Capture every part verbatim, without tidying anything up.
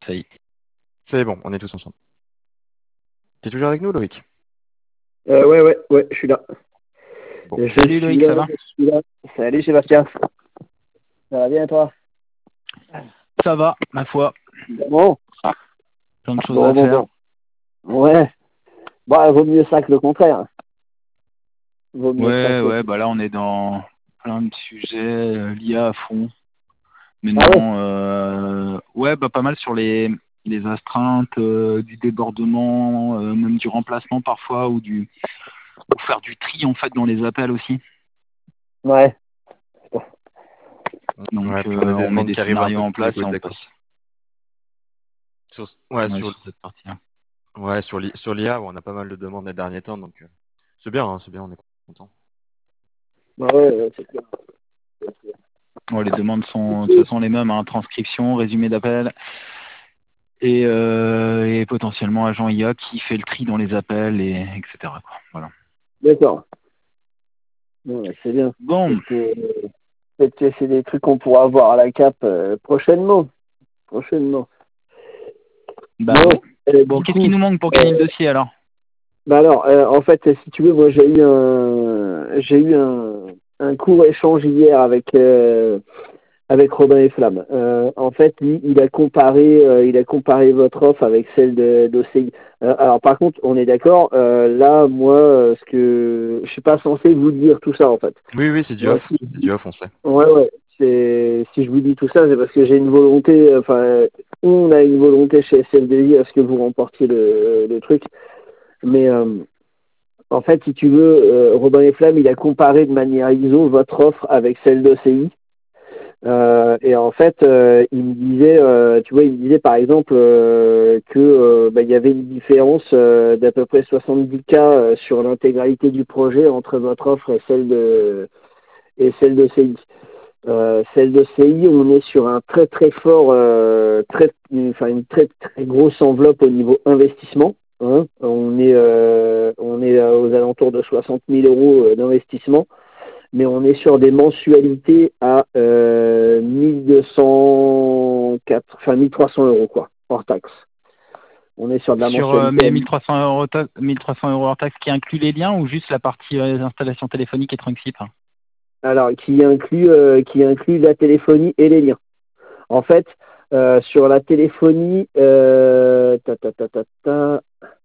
Ça y est. C'est bon, on est tous ensemble. T'es toujours avec nous, Loïc? Euh, ouais, ouais, ouais, je suis là. Bon. Je Salut suis Loïc, là, ça va? je suis là. Salut Sébastien. Ça va bien toi? Ça va, ma foi. Bon, Plein de choses bon, à bon, faire. bon. Ouais. Bah, vaut mieux ça que le contraire. Vaut mieux ça Ouais, que le ouais, bah là on est dans plein de sujets euh, liés à fond. Ah ouais? Maintenant, euh, ouais, bah pas mal sur les, les astreintes, euh, du débordement, euh, même du remplacement parfois, ou du ou faire du tri en fait dans les appels aussi. Ouais. Donc Ouais, puis on a euh, des on met demandes des qui arrivent un scénarios peu de en tous les place et on côtés, passe quoi. Sur, ouais, ouais, sur, sur cette partie-là. ouais, sur l'I- sur l'I A, on a pas mal de demandes ces derniers temps, donc euh, c'est bien, hein, c'est bien, on est content. Bah ouais, ouais, c'est clair. Bon, les demandes sont de toute façon les mêmes, hein, transcription, résumé d'appel. Et, euh, et potentiellement agent I A qui fait le tri dans les appels, et etc. quoi. Voilà. D'accord. Ouais, c'est bien. Bon, Peut-être que, peut-être que c'est des trucs qu'on pourra voir à la CAP euh, prochainement. Prochainement. bah Bon, ouais. euh, Bon, du qu'est-ce qui coup, nous manque pour euh, gagner le dossier alors? bah alors, euh, en fait, si tu veux, moi j'ai eu un, j'ai eu un, un court échange hier avec euh, avec Robin et Flamme. Euh, en fait, lui, il a comparé, euh, il a comparé votre offre avec celle de d'O C I. Euh, alors, par contre, on est d'accord. Euh, là, moi, euh, ce que je suis pas censé vous dire tout ça, en fait. Oui, oui, c'est du Moi, off, si, c'est du off, on sait. ouais, ouais. C'est si je vous dis tout ça, c'est parce que j'ai une volonté. Enfin, on a une volonté chez S F D I à ce que vous remportiez le, le truc, mais euh, en fait, si tu veux, euh, Robin et Flamme, il a comparé de manière I S O votre offre avec celle d'O C I. Euh, et en fait, euh, il me disait, euh, tu vois, il me disait par exemple euh, que euh, bah, il y avait une différence euh, d'à peu près soixante-dix K euh, sur l'intégralité du projet entre votre offre et celle de et celle de C I. Euh, celle de C I, on est sur un très très fort, euh, très, enfin une très très grosse enveloppe au niveau investissement. Hein. On est euh, on est aux alentours de soixante mille euros euh, d'investissement, mais on est sur des mensualités à euh, mille deux cent quatre, enfin mille trois cents euros quoi, hors taxe. On est sur de la Sur euh, mensualité mes à mille trois cents euros, ta- mille trois cents euros hors taxe qui inclut les liens ou juste la partie euh, installation téléphonique et Trunksip? alors qui inclut euh, qui inclut la téléphonie et les liens. En fait, euh, sur la téléphonie, euh, ta, ta, ta, ta, ta,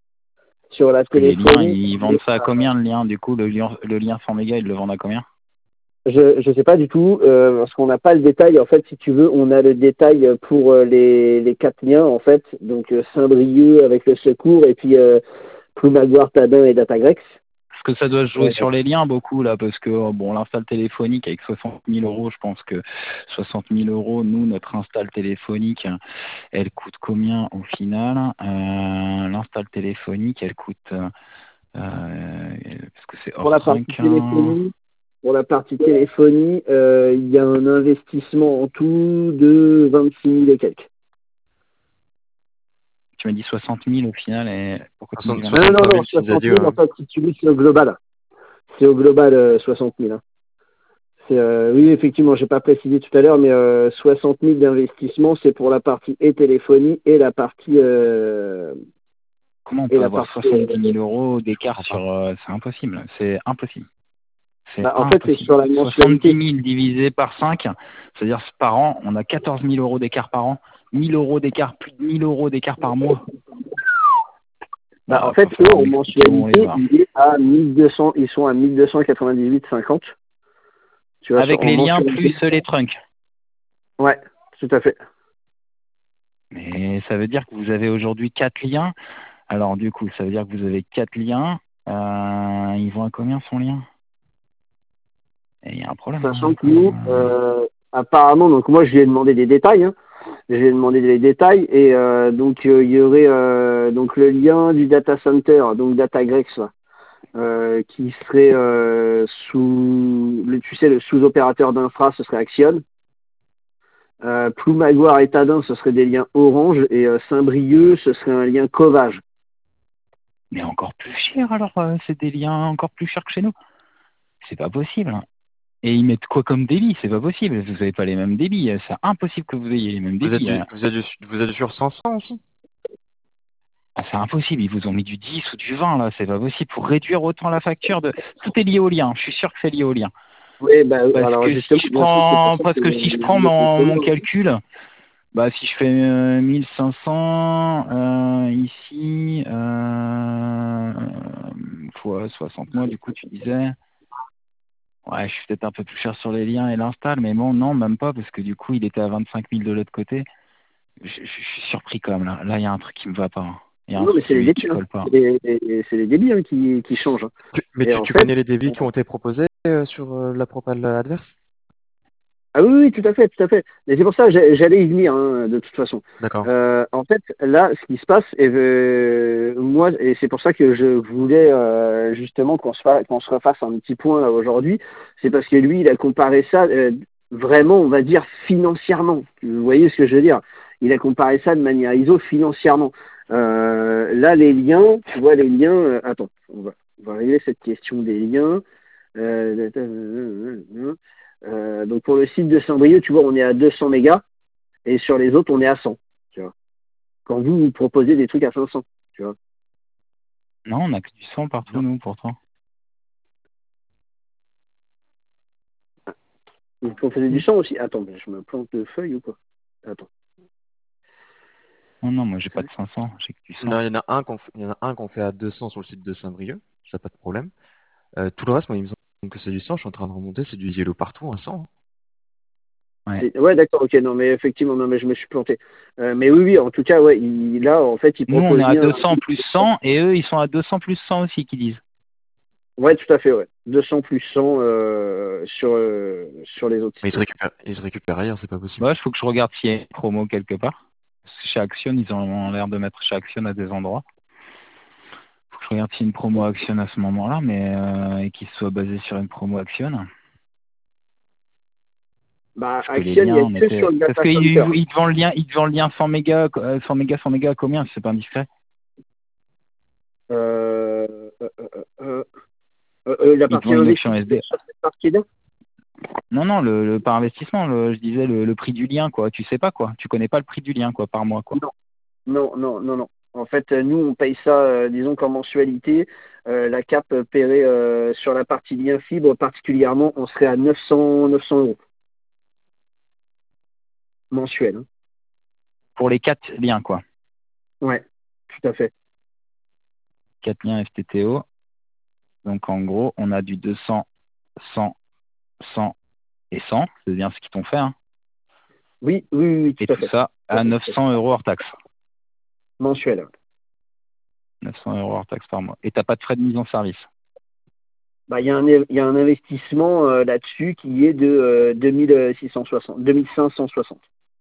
sur la Parce que les liens, téléphonie, ils vendent ça à combien le lien? Du coup, le lien, le lien cent mégas, ils le vendent à combien? je je sais pas du tout euh, parce qu'on n'a pas le détail. En fait, si tu veux, on a le détail pour euh, les les quatre liens en fait. Donc euh, Saint-Brieuc avec le secours et puis euh, Ploumagoire, Tadin et Datagrex. Parce que ça doit se jouer Euh, sur les liens beaucoup là, parce que euh, bon, l'install téléphonique avec soixante mille euros, je pense que soixante mille euros, nous, notre install téléphonique, elle coûte combien au final? euh, L'install téléphonique, elle coûte, euh, parce que c'est pour hors la partie trunk, hein. téléphonie, pour la partie téléphonie, euh, il y a un investissement en tout de vingt-six mille et quelques. Tu m'as dit soixante mille au final, et pourquoi tu me dis soixante, Non, non, soixante-trois non, mille, tu nous as soixante dit, mille ouais. en fait, si tu veux, c'est au global. C'est au global euh, soixante mille. Hein. C'est, euh, oui, effectivement, j'ai pas précisé tout à l'heure, mais euh, soixante mille d'investissement, c'est pour la partie et téléphonie et la partie euh, comment on et peut la avoir partie. soixante-dix Euh, mille euros Je d'écart comprends sur... pas. euh, c'est impossible, c'est impossible. C'est bah, en fait, c'est impossible. sur la soixante-dix mensualité. mille divisé par cinq, c'est-à-dire par an, on a quatorze mille euros d'écart par an, mille euros d'écart, plus de mille euros d'écart par mois. Bah, en Bah, fait, va eux, falloir en m'expliquer où on les mensualité, va. il est à mille deux cents, ils sont à mille deux cent quatre-vingt-dix-huit cinquante. Tu vois, sur, Avec en les liens plus mensualité. les trunks. Ouais, tout à fait. Mais ça veut dire que vous avez aujourd'hui quatre liens. Alors du coup, ça veut dire que vous avez quatre liens. Euh, ils vont à combien son lien? Et il y a un problème Sachant là, que quand nous, même. euh, apparemment, donc moi, je lui ai demandé des détails. Hein. Je lui ai demandé des détails et euh, donc euh, il y aurait euh, donc le lien du data center, donc Datagrex, là, euh, qui serait euh, sous, le, tu sais, le sous-opérateur d'infra, ce serait Axion. Euh, Ploumagoire et Tadin, ce serait des liens Orange et euh, Saint-Brieuc, ce serait un lien Covage. Mais encore plus cher alors, euh, c'est des liens encore plus chers que chez nous. C'est pas possible. Et ils mettent quoi comme débit? C'est pas possible. Vous n'avez pas les mêmes débits. C'est impossible que vous ayez les mêmes Vous êtes débits. du, hein. vous êtes du, vous êtes sur cinq cents aussi? Ah, c'est impossible. Ils vous ont mis du dix ou du vingt là. C'est pas possible pour réduire autant la facture. De... Tout est lié au lien. Je suis sûr que c'est lié au lien. Oui, bah, Parce alors que si justement, je bien sûr, c'est pour prends, ça parce que que si je je prends me mon, mon contrôle. calcul, bah si je fais euh, mille cinq cents euh, ici euh, fois soixante mois, du coup tu disais. Ouais, je suis peut-être un peu plus cher sur les liens et l'install, mais bon, non, même pas, parce que du coup, il était à vingt-cinq mille de l'autre côté. Je, je- je suis surpris quand même, là. Là, il y a un truc qui me va pas. hein. Il y a un Non, mais truc c'est les qui, qui débits, hein. colle pas. C'est les, c'est les débits hein, qui, qui changent. hein. Tu- mais Et tu, en tu fait, connais les débits qui ont été proposés euh, sur euh, la propale adverse? ah oui, oui, tout à fait, tout à fait. Mais c'est pour ça que j'ai- j'allais y venir, hein, de toute façon. D'accord. Euh, en fait, là, ce qui se passe, et euh, moi, et c'est pour ça que je voulais euh, justement qu'on se, fa- qu'on se refasse un petit point là aujourd'hui, c'est parce que lui, il a comparé ça euh, vraiment, on va dire, financièrement. Vous voyez ce que je veux dire? Il a comparé ça de manière I S O financièrement. Euh, là, les liens, tu vois, les liens, euh, attends, on va, on va régler cette question des liens. Euh, euh, donc pour le site de Saint-Brieuc, tu vois, on est à deux cents mégas et sur les autres, on est à cent. Tu vois. Quand vous, vous proposez des trucs à cinq cents, tu vois. Non, on a que du sang partout, Non. nous, pourtant. Vous proposez du cent aussi. Attends, mais je me plante de feuille ou quoi? Attends. Non, non, moi, j'ai pas de cinq cents, j'ai que du cent. Non, il y en a un qu'on fait, il y en a un qu'on fait à deux cents sur le site de Saint-Brieuc. Ça, pas de problème. Euh, tout le reste, moi, il me semble que c'est du cent. Je suis en train de remonter. C'est du yellow partout, un cent. Ouais. C'est- Ouais, d'accord, ok, non, mais effectivement, non, mais je me suis planté. Euh, mais oui, oui, en tout cas, ouais, il, là, en fait, il Nous, on est propose à bien. deux cents plus cent, et eux, ils sont à deux cents plus cent aussi, qu'ils disent. Ouais, tout à fait, ouais. deux cents plus cent euh, sur, euh, sur les autres Mais ils sites. se Ouais. récupèrent, ils se récupèrent ailleurs, c'est pas possible. Bah, il faut que je regarde s'il y a une promo quelque part. Parce que chez Action, ils ont l'air de mettre chez Action à des endroits. Faut que je regarde s'il y a une promo Action à ce moment-là, mais euh, et qu'il soit basé sur une promo Action. Bah, Parce que les Action, il liens, n'y a on que sur était. le Parce data qu'il center. il te vend le lien, il te vend le lien cent mégas, euh, cent mégas, cent mégas à combien? C'est pas indiscret. Euh, euh, euh, euh, euh, euh, la Il te partie vend une option investissement S D. sur cette partie-là. Non, non, le, le par investissement, le- je disais le, le prix du lien, quoi. Tu sais pas quoi. Tu connais pas le prix du lien, quoi, par mois, quoi. Non, non, non, non, non. En fait, euh, nous, on paye ça, euh, disons qu'en mensualité. Euh, la cap euh, paierait euh, sur la partie lien fibre particulièrement, on serait à neuf cents, neuf cents euros mensuel. Hein. Pour les quatre liens, quoi. Ouais, tout à fait. Quatre liens F T T O. Donc en gros, on a du deux cents, cent, cent et cent. C'est bien ce qu'ils t'ont fait, hein. Oui, oui, oui, oui, Et tout à tout fait. ça Tout à à fait, neuf tout à fait. cents euros hors taxe. Mensuel. neuf cents euros hors taxe par mois. Et t'as pas de frais de mise en service. Bah, il y a un, il y a un investissement euh, là-dessus qui est de euh, deux mille six cent soixante, deux mille cinq cent soixante.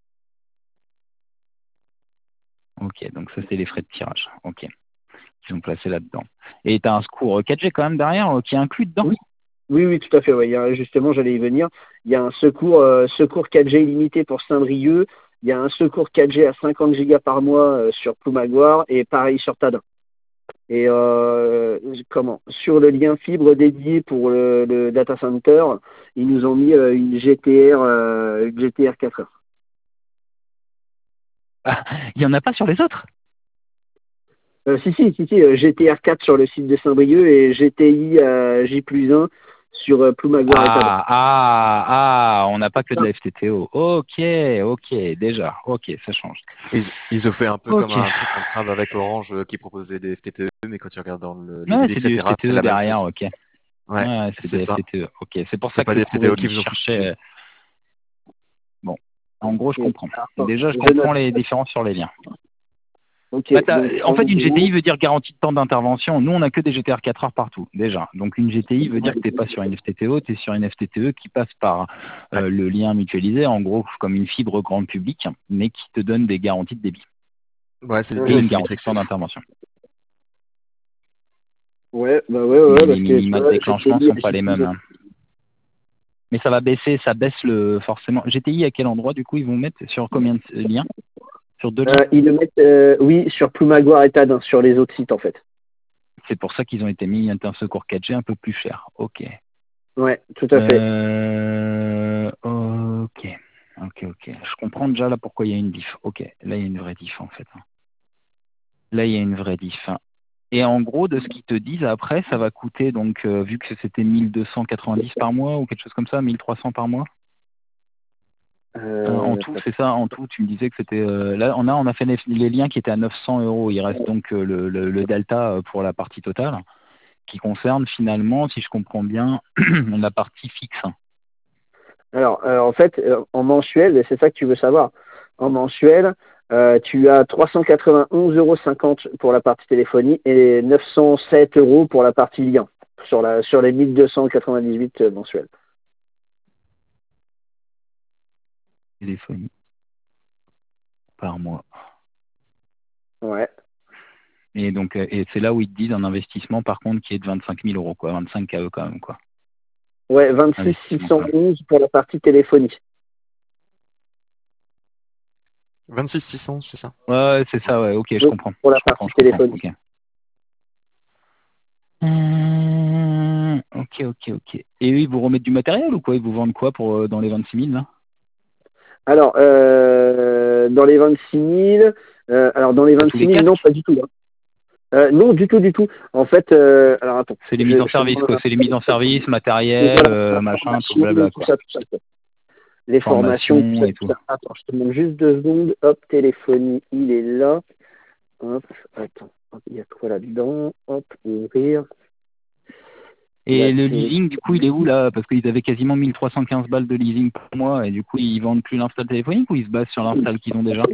Ok, donc ça c'est les frais de tirage. Ok. Ils ont placé là-dedans. Et tu as un secours quatre G quand même derrière euh, qui est inclus dedans. Oui, oui, oui, tout à fait. Ouais. Il y a, justement, j'allais y venir. Il y a un secours, euh, secours quatre G illimité pour Saint-Brieuc. Il y a un secours quatre G à cinquante gigas par mois euh, sur Ploumagoire et pareil sur Tadin. Et euh, comment sur le lien fibre dédié pour le, le data center, ils nous ont mis euh, une G T R, euh, une G T R quatre heures. Ah, il n'y en a pas sur les autres. Euh, si, si, si, si, euh, G T R quatre sur le site de Saint-Brieuc et G T I euh, J plus un sur euh, Ploumagoire et Tadin. Ah, ah, ah, on n'a pas que de la F T T O. Ok, ok, déjà. Ok, ça change. Ils, ils ont fait un peu comme Ok. un truc en trave avec Orange euh, qui proposait des F T T E, mais quand tu regardes dans le, les Ouais, débits, c'est du et cetera, c'est F T T E la même derrière, chose. ok. Ouais, Ouais, c'est c'est des ça. F T T E. Ok, c'est pour C'est ça pas que des le courrier F T T O il qui vous ont foutu. cherchait. Bon, en gros, je Et, comprends. attends, Déjà, je je comprends note. les différences sur les liens. Ok, Bah, t'as- donc en en fait, une gros, G T I veut dire garantie de temps d'intervention. Nous, on n'a que des G T R quatre heures partout, déjà. Donc, une G T I veut dire que tu n'es pas sur une F T T O, tu es sur une F T T E qui passe par Ouais, euh, le lien mutualisé, en gros, comme une fibre grand public, mais qui te donne des garanties de débit ouais c'est et du euh, une garantie asymétrique. de temps d'intervention. ouais, bah ouais, ouais, Mais ouais, les parce que tu minima de vois, G T déclenchement I, sont pas J les plus mêmes, un. hein. Mais ça va baisser, ça baisse le forcément. G T I à quel endroit, du coup, ils vont mettre sur combien de liens? Sur deux liens? Euh, ils le mettent, euh, oui, sur Ploumagoire et Tadin, sur les autres sites en fait. C'est pour ça qu'ils ont été mis un secours quatre G un peu plus cher. Ok. Ouais, tout à fait. Euh, ok, ok, ok. Je comprends déjà là pourquoi il y a une diff. Ok, là il y a une vraie diff en fait. Là il y a une vraie diff. Et en gros, de ce qu'ils te disent après, ça va coûter donc euh, vu que c'était mille deux cent quatre-vingt-dix par mois ou quelque chose comme ça, mille trois cents par mois. Euh, en Euh, tout, c'est ça. En tout, tu me disais que c'était euh, là. On a on a fait les, les liens qui étaient à neuf cents euros. Il reste donc euh, le, le, le delta euh, pour la partie totale, qui concerne finalement, si je comprends bien, la partie fixe. alors, euh, en fait, euh, en mensuel, et c'est ça que tu veux savoir, en mensuel, euh, tu as trois cent quatre-vingt-onze euros cinquante pour la partie téléphonie et neuf cent sept euros pour la partie lien, sur, la, sur les mille deux cent quatre-vingt-dix-huit euh, mensuels. Téléphonie par mois. Ouais. Et donc, euh, et c'est là où ils te disent un investissement, par contre, qui est de vingt-cinq mille euros, quoi, vingt-cinq K E quand même, quoi. Ouais, vingt-six Investissement, quoi. six cent onze pour la partie téléphonie. vingt-six six cents, c'est ça? Ouais, ouais, c'est ça, ouais, ok, je Oui, comprends. pour la Je comprends, partie je comprends, téléphonie. ok. Hum, ok, ok, ok. Et eux, ils vous remettent du matériel ou quoi? Ils vous vendent quoi pour euh, dans les vingt-six mille, là? Alors, euh, dans les vingt-six mille, euh, alors dans les T'as tous vingt-six les mille, non, casques? pas du tout. Hein. Euh, non, du tout, du tout. En fait, euh, alors attends, C'est les je, mises en je te service, demande quoi. un C'est les mises en service, Et matériel, voilà, euh, la machin, tout le formation, blabla, tout quoi. ça, tout ça. Quoi. Les formations, tout Formation ça, et tout tout. ça. Attends, je te demande juste deux secondes. Hop, téléphonie, il est là. Hop, attends, hop, il y a quoi là-dedans? Hop, ouvrir. La Et le télé. leasing, du coup, il est où là? Parce qu'ils avaient quasiment mille trois cent quinze balles de leasing par mois et du coup, ils vendent plus l'install téléphonique ou ils se basent sur l'install qu'ils ont déjà?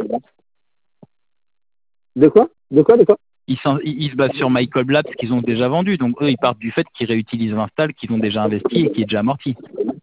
De quoi? De quoi? De quoi? Ils, s'en- ils- ils se basent sur Michael Labs qu'ils ont déjà vendu. Donc eux, ils partent du fait qu'ils réutilisent l'install qu'ils ont déjà investi et qui est déjà amorti.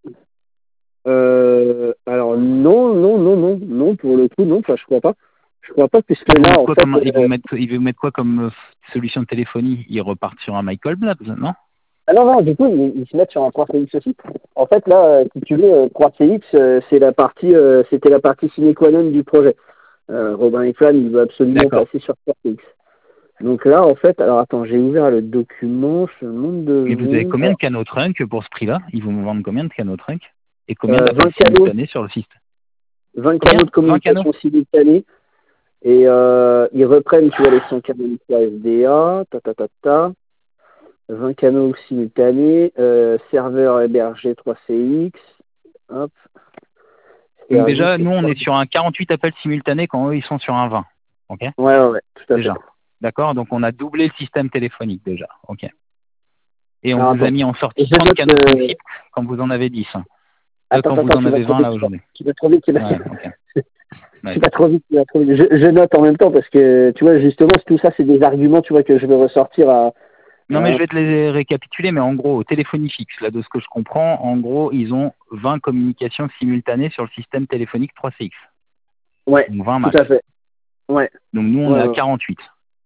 Euh, alors non, non, non, non, non, pour le coup, non, enfin, je crois pas. Je crois pas, puisque Ils vont là, mettre en quoi fait, comme ils vont euh, mettre ils vont mettre quoi comme euh, solution de téléphonie? Ils repartent sur un Michael Labs, non? ah non, non, du coup, ils, ils se mettent sur un trois C X aussi. En fait, là, euh, si tu veux, euh, trois C X, euh, c'est la partie, euh, c'était la partie sine qua non du projet. Euh, Robin Ekman, il veut absolument D'accord. passer sur trois C X. Donc là, en fait, alors attends, j'ai ouvert le document, je monte de Et vous avez secondes. combien de Alors, canaux trunk pour ce prix-là? Ils vont vous vendre combien de canaux trunk? Et combien euh, d'appels vingt canaux, simultanés sur le système? vingt Combien? canaux de vingt canaux? communication simultanée. Et euh, ils reprennent, tu vois, les cent canaux de S D A, ta ta ta ta, vingt canaux simultanés, euh, serveur hébergé trois C X, hop, Donc service. déjà, nous, on est sur un quarante-huit appels simultanés quand eux, ils sont sur un vingt. OK? Ouais, ouais, ouais, tout à fait. Déjà. D'accord? Donc on a doublé le système téléphonique déjà. OK. Et on Alors vous a attends, mis en sortie je trente note, canaux euh, principes quand vous en avez dix. Euh, attends, quand vous attends, en tu vas avez trop vingt vite, là tu vas, aujourd'hui. tu vas trop vite, tu vas, Ouais, ok. tu Ouais. vas trop vite, tu vas trop vite. Je, je note en même temps parce que, tu vois, justement, tout ça, c'est des arguments, tu vois, que je veux ressortir à, Non mais à- je vais te les récapituler, mais en gros, téléphonie fixe, là de ce que je comprends, en gros, ils ont vingt communications simultanées sur le système téléphonique trois C X. ouais, Donc vingt tout max. à fait, ouais, Donc nous, on ouais, est à ouais. quarante-huit.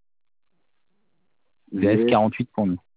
V S Yes. quarante-huit pour nous.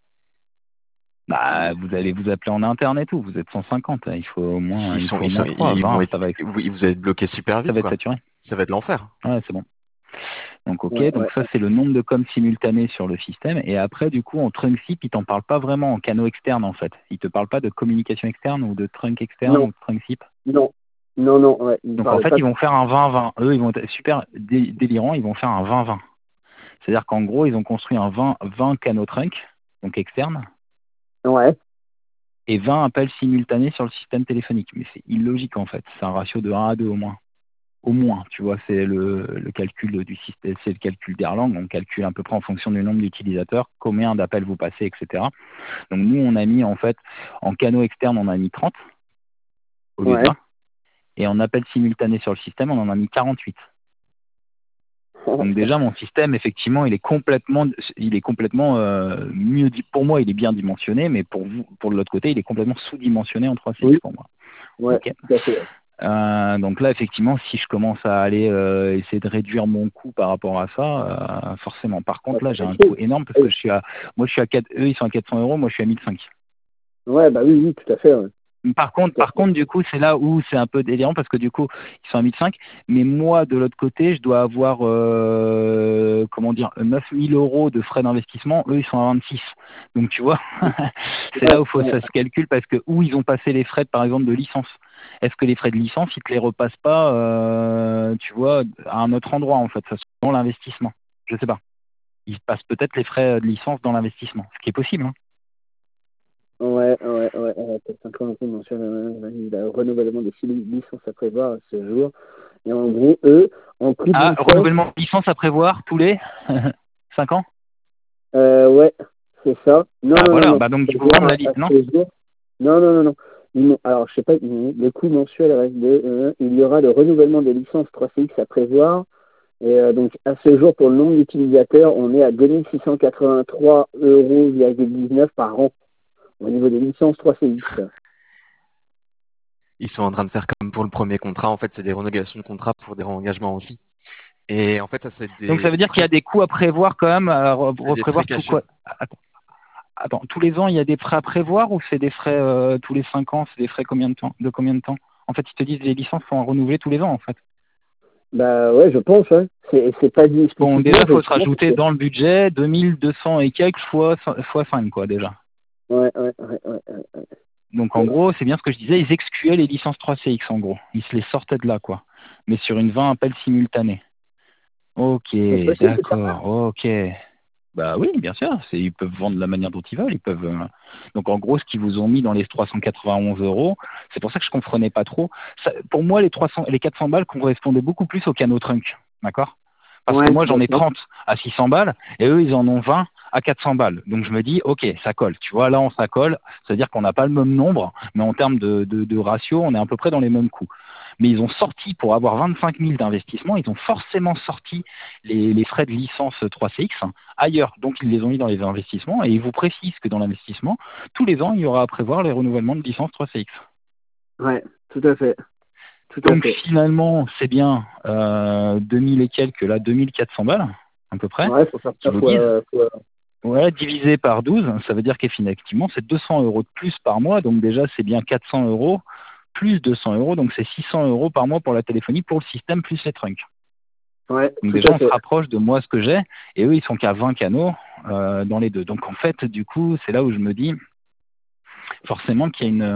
Bah, vous allez vous appeler en interne et tout, vous êtes cent cinquante, il faut au moins, Ils il sont, faut au ils sont, moins trois, ils vont vingt, être, ça va être, vous vous allez être bloqué super ça vite, va être quoi. saturé. Ça va être l'enfer. Ouais, c'est bon. Donc ok, Ouais, donc ouais. ça c'est le nombre de coms simultanés sur le système. Et après, du coup, en trunk SIP, il t'en parle pas vraiment en canaux externes en fait. Il te parle pas de communication externe ou de trunk externe Non, ou de trunk SIP. non, non, non, ouais, il ne Donc en parlait fait, pas ils de vont faire un vingt vingt. Eux, ils vont être super dé- délirants, ils vont faire un vingt vingt. C'est-à-dire qu'en gros, ils ont construit un vingt vingt canaux trunk, donc externes, ça. Ouais, et vingt appels simultanés sur le système téléphonique. Mais c'est illogique en fait. C'est un ratio de un à deux au moins. Au moins, tu vois, c'est le, le calcul du système, c'est le calcul d'Erlang. On calcule à peu près en fonction du nombre d'utilisateurs, combien d'appels vous passez, et cetera. Donc nous, on a mis en fait, en canaux externes, on a mis trente au lieu de ouais. vingt. Et en appels simultanés sur le système, on en a mis quarante-huit. Donc déjà, mon système, effectivement, il est complètement, il est complètement euh, mieux dit. Pour moi, il est bien dimensionné, mais pour vous, pour de l'autre côté, il est complètement sous-dimensionné en trois C X Oui, pour moi. ouais, Ok. tout à fait. Euh, donc là, effectivement, si je commence à aller euh, essayer de réduire mon coût par rapport à ça, euh, forcément. Par Ouais, contre, là, ça j'ai va un être coût chaud. énorme parce Oui. que je suis à, moi, je suis à quatre, eux, ils sont à quatre cents euros, moi, je suis à mille cinq. Ouais, bah oui, oui, tout à fait. Ouais. Par contre, par contre, du coup, c'est là où c'est un peu délirant parce que du coup, ils sont à mille cinq, mais moi, de l'autre côté, je dois avoir, euh, comment dire, neuf mille euros de frais d'investissement. Eux, ils sont à vingt-six. Donc, tu vois, c'est là où faut ça se calcule parce que où ils ont passé les frais, par exemple, de licence. Est-ce que les frais de licence, ils te les repassent pas, euh, tu vois, à un autre endroit en fait, ça se fait dans l'investissement. Je sais pas. Ils passent peut-être les frais de licence dans l'investissement, ce qui est possible. Hein. Ouais, ouais, ouais, ouais, peut-être cinquante euros mensuel, euh, le renouvellement des licences à prévoir à ce jour. Et en gros, eux, en prix de Ah, licence, renouvellement de licence à prévoir tous les cinq ans. euh, ouais, c'est ça. Non, Ah non, non, voilà, non. bah donc du coup, Prévoir comme à, l'a dit, à non. ce jour. Non, non, non, non. Ils m'ont- alors, je sais pas, ils- le coût mensuel reste de, euh, il y aura le renouvellement des licences trois C X à prévoir. Et euh, donc, à ce jour, pour le nombre d'utilisateurs, on est à deux mille six cent quatre-vingt-trois euros dix-neuf par an au niveau des licences trois C X. Ils sont en train de faire comme pour le premier contrat. En fait, c'est des renégociations de contrat pour des réengagements aussi. Et en fait, ça, c'est Donc ça des, veut dire qu'il y a des coûts à prévoir quand même, à re- c'est des frais reprévoir tout cachés. quoi. Attends, attends, tous les ans, il y a des frais à prévoir ou c'est des frais euh, tous les cinq ans, c'est des frais combien de temps, de combien de temps? En fait, ils te disent les licences sont renouvelées tous les ans en fait. Bah ouais, je pense, ouais. C'est, c'est pas dit Bon, explicitement, déjà, faut se effectivement, parce rajouter que... dans le budget deux mille deux cents et quelques fois fois cinq quoi déjà. Ouais, ouais, ouais, ouais, ouais, ouais. Donc en gros, c'est bien ce que je disais, ils excluaient les licences trois C X en gros. Ils se les sortaient de là quoi. Mais sur une vingt appels simultanés. Ok, C'est possible de faire ça. d'accord, ok. Bah oui, bien sûr, c'est, ils peuvent vendre de la manière dont ils veulent. Ils peuvent. euh, Donc en gros, ce qu'ils vous ont mis dans les trois cent quatre-vingt-onze euros, c'est pour ça que je comprenais pas trop. Ça- pour moi, les trois cents, les quatre cents balles correspondaient beaucoup plus au canot trunk, d'accord? Parce que Ouais, moi, j'en ai d'accord. trente à six cents balles et eux, ils en ont vingt à quatre cents balles. Donc je me dis, ok, ça colle. Tu vois, là, on ça colle. C'est-à-dire qu'on n'a pas le même nombre, mais en termes de, de, de ratio, on est à peu près dans les mêmes coûts. Mais ils ont sorti, pour avoir vingt-cinq mille d'investissement, ils ont forcément sorti les, les frais de licence trois C X ailleurs. Donc ils les ont mis dans les investissements et ils vous précisent que dans l'investissement, tous les ans, il y aura à prévoir les renouvellements de licence trois C X. Ouais, tout à fait. Tout à Donc fait. finalement, c'est bien euh, deux mille et quelques, là, deux mille quatre cents balles, à peu près, Ouais, faut faire qui ça vous disent. fois, fois... Ouais, divisé par douze, ça veut dire qu'effectivement, c'est deux cents euros de plus par mois. Donc déjà, c'est bien quatre cents euros plus deux cents euros. Donc c'est six cents euros par mois pour la téléphonie, pour le système, plus les trunks. Ouais, Donc tout déjà, à on se fait. rapproche de moi ce que j'ai. Et eux, ils sont qu'à vingt canaux euh, dans les deux. Donc en fait, du coup, c'est là où je me dis forcément qu'il y a une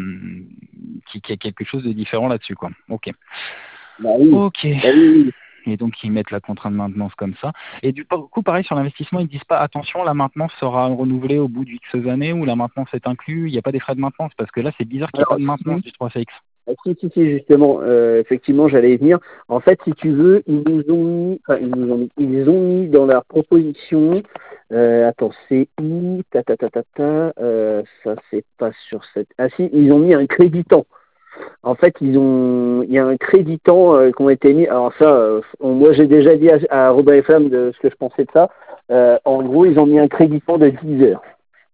euh, qu'il y a quelque chose de différent là-dessus, quoi. Ok. Bah oui. Ok. Bah oui, oui. Et donc ils mettent la contrainte de maintenance comme ça. Et du coup, pareil sur l'investissement, ils disent pas attention, la maintenance sera renouvelée au bout de X années ou la maintenance est inclue. Il n'y a pas des frais de maintenance parce que là, c'est bizarre qu'il n'y ait pas Alors, de maintenance si, du trois C X. si, si, si, justement, euh, effectivement, j'allais y venir. En fait, si tu veux, ils nous ont mis, enfin, ils nous ont mis, ils ont mis dans leur proposition, euh, attends, c'est où, ta, ta, ta, ta, ta, euh, ça, c'est pas sur cette, ah si, ils ont mis un créditant. En fait, ils ont, il y a un créditant euh, qui ont été mis. Alors ça, euh, on- moi j'ai déjà dit à, à Robin F M de ce que je pensais de ça. Euh, en gros, ils ont mis un créditant de dix heures.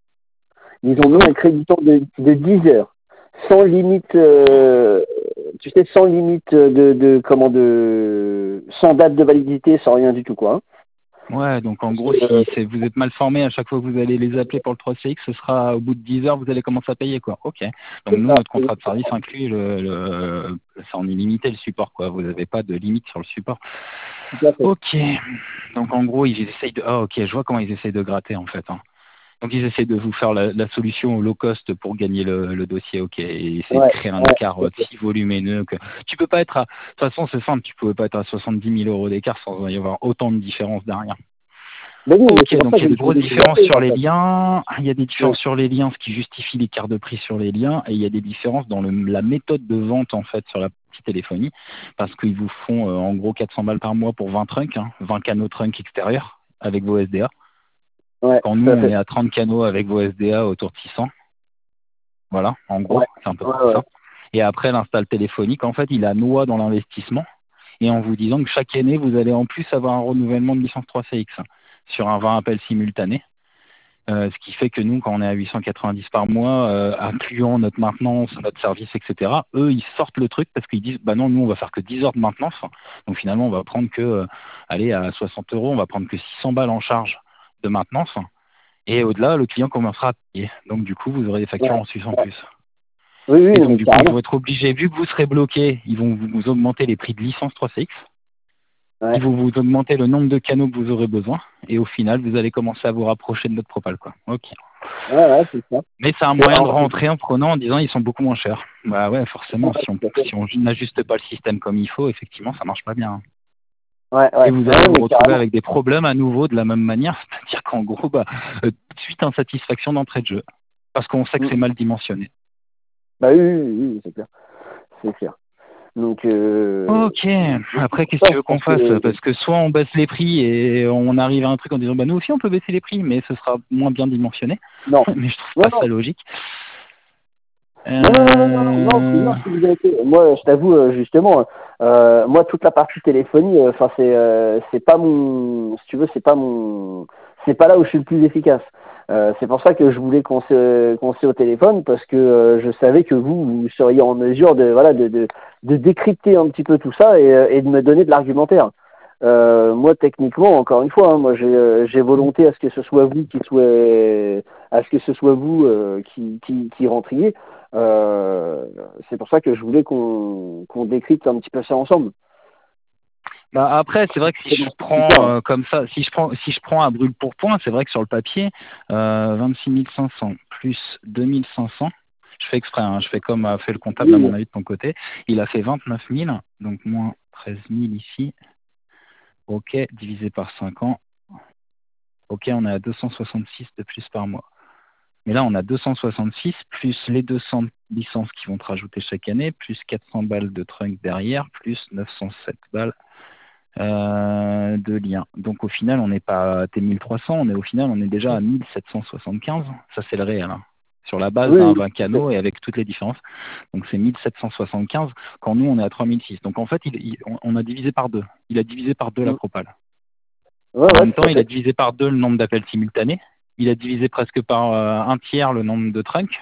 Ils ont mis un créditant de, de dix heures, sans limite, euh, tu sais, sans limite de, de comment de, sans date de validité, sans rien du tout quoi. Ouais, donc en gros, Euh, si c'est, vous êtes mal formé à chaque fois que vous allez les appeler pour le trois C X, ce sera au bout de dix heures, vous allez commencer à payer, quoi. Ok. Donc c'est nous, ça, notre c'est contrat de service inclut le, le c'est en illimité le support, quoi. Vous n'avez pas de limite sur le support. tout à fait. Ok. Donc en gros, ils essayent de, ah ok, je vois comment ils essayent de gratter en fait. Hein. Donc ils essaient de vous faire la, la solution au low cost pour gagner le, le dossier, ok, et essayer de Ouais, créer un ouais, écart tout à euh, fait. si volumineux que tu peux pas être à. De toute façon, c'est simple, tu pouvais pas être à soixante-dix mille euros d'écart sans y avoir autant de différence derrière. Mais oui, mais Ok, c'est pour donc ça il y a que des je grosses voulais vous différences appeler sur en les fait. liens, il y a des Ouais, différences sur les liens, ce qui justifie l'écart de prix sur les liens, et il y a des différences dans le, la méthode de vente en fait sur la petite téléphonie, parce qu'ils vous font euh, en gros quatre cents balles par mois pour vingt trunks, hein, vingt canaux trunks extérieurs avec vos S D A. ouais, Quand tout nous à on fait. est à trente canaux avec vos S D A autour de six cents. Voilà, en gros, Ouais, c'est à peu ouais, près ouais. ça. Et après, l'install téléphonique, en fait, il a noix dans l'investissement et en vous disant que chaque année, vous allez en plus avoir un renouvellement de licence trois C X sur un vingt appels simultanés. Euh, ce qui fait que nous, quand on est à huit cent quatre-vingt-dix par mois, euh, incluant notre maintenance, notre service, et cetera, eux, ils sortent le truc parce qu'ils disent, bah non, nous, on va faire que dix heures de maintenance. Donc finalement, on va prendre que, euh, allez, à soixante euros, on va prendre que six cents balles en charge de maintenance. Et au-delà, le client commencera à payer. Donc du coup, vous aurez des factures Ouais, en Suisse en ouais. plus. Oui, oui, Et non, donc, mais du coup, ils carrément. vont être obligés, vu que vous serez bloqué, ils vont vous vous augmenter les prix de licence trois C X. Ouais. Ils vont vous augmenter le nombre de canaux que vous aurez besoin. Et au final, vous allez commencer à vous rapprocher de notre propal, quoi. Ok. Ouais, ouais, c'est ça. Mais c'est un C'est- moyen de alors, rentrer en prenant, en disant ils sont beaucoup moins chers. Bah ouais, forcément, ouais, si on tout à fait. si on n'ajuste pas le système comme il faut, effectivement, ça marche pas bien. Ouais, Et ouais, vous ouais, allez vous mais retrouver carrément. avec des problèmes à nouveau de la même manière, c'est-à-dire qu'en gros, bah, euh, tout de suite insatisfaction d'entrée de jeu. Parce qu'on sait que c'est Mm. mal dimensionné. Bah oui, oui, oui, oui, c'est clair. C'est clair. Donc, euh, Ok, après qu'est-ce que ça, tu je veux qu'on pense fasse? que... Parce que soit on baisse les prix et on arrive à un truc en disant bah nous aussi on peut baisser les prix, mais ce sera moins bien dimensionné. Non. Mais je trouve Non, pas non. ça logique. Non, non, non, non, non, non, non, c'est Euh... bien ce que vous avez fait. Moi, je t'avoue, euh, justement, euh, moi, toute la partie téléphonie, euh, enfin, c'est, euh, c'est pas mon, si tu veux, c'est pas mon, c'est pas là où je suis le plus efficace. Euh, c'est pour ça que je voulais qu'on se, qu'on se au téléphone, parce que euh, je savais que vous, vous seriez en mesure de, voilà, de, de, de décrypter un petit peu tout ça et, euh, et de me donner de l'argumentaire. Euh, moi, techniquement, encore une fois, hein, moi, j'ai, euh, j'ai volonté à ce que ce soit vous qui soit, à ce que ce soit vous euh, qui, qui, qui rentriez. Euh, c'est pour ça que je voulais qu'on qu'on décrypte un petit peu ça ensemble. Bah après, c'est vrai que si C'est je dans ce prends critère. euh, comme ça, si je prends si je prends à brûle pour point, c'est vrai que sur le papier, euh, vingt-six mille cinq cents plus deux mille cinq cents, je fais exprès, hein, je fais comme a fait le comptable à Oui, mon avis de ton côté, il a fait vingt-neuf mille, donc moins treize mille ici, ok, divisé par cinq ans, ok, on est à deux cent soixante-six de plus par mois. Mais là, on a deux cent soixante-six plus les deux cents licences qui vont te rajouter chaque année, plus quatre cents balles de trunk derrière, plus neuf cent sept balles euh, de liens. Donc au final, on n'est pas à T mille trois cents, on est au final, on est déjà à mille sept cent soixante-quinze. Ça, c'est le réel. Hein. Sur la base oui, d'un oui, vingt tout à fait. canaux et avec toutes les différences. Donc c'est mille sept cent soixante-quinze quand nous, on est à trois mille six. Donc en fait, il, il- on on a divisé par deux. Il a divisé par deux la Mm. propale. Ouais, En ouais, même tout temps, à il a fait. divisé par deux le nombre d'appels simultanés. Il a divisé presque par euh, un tiers le nombre de trunks.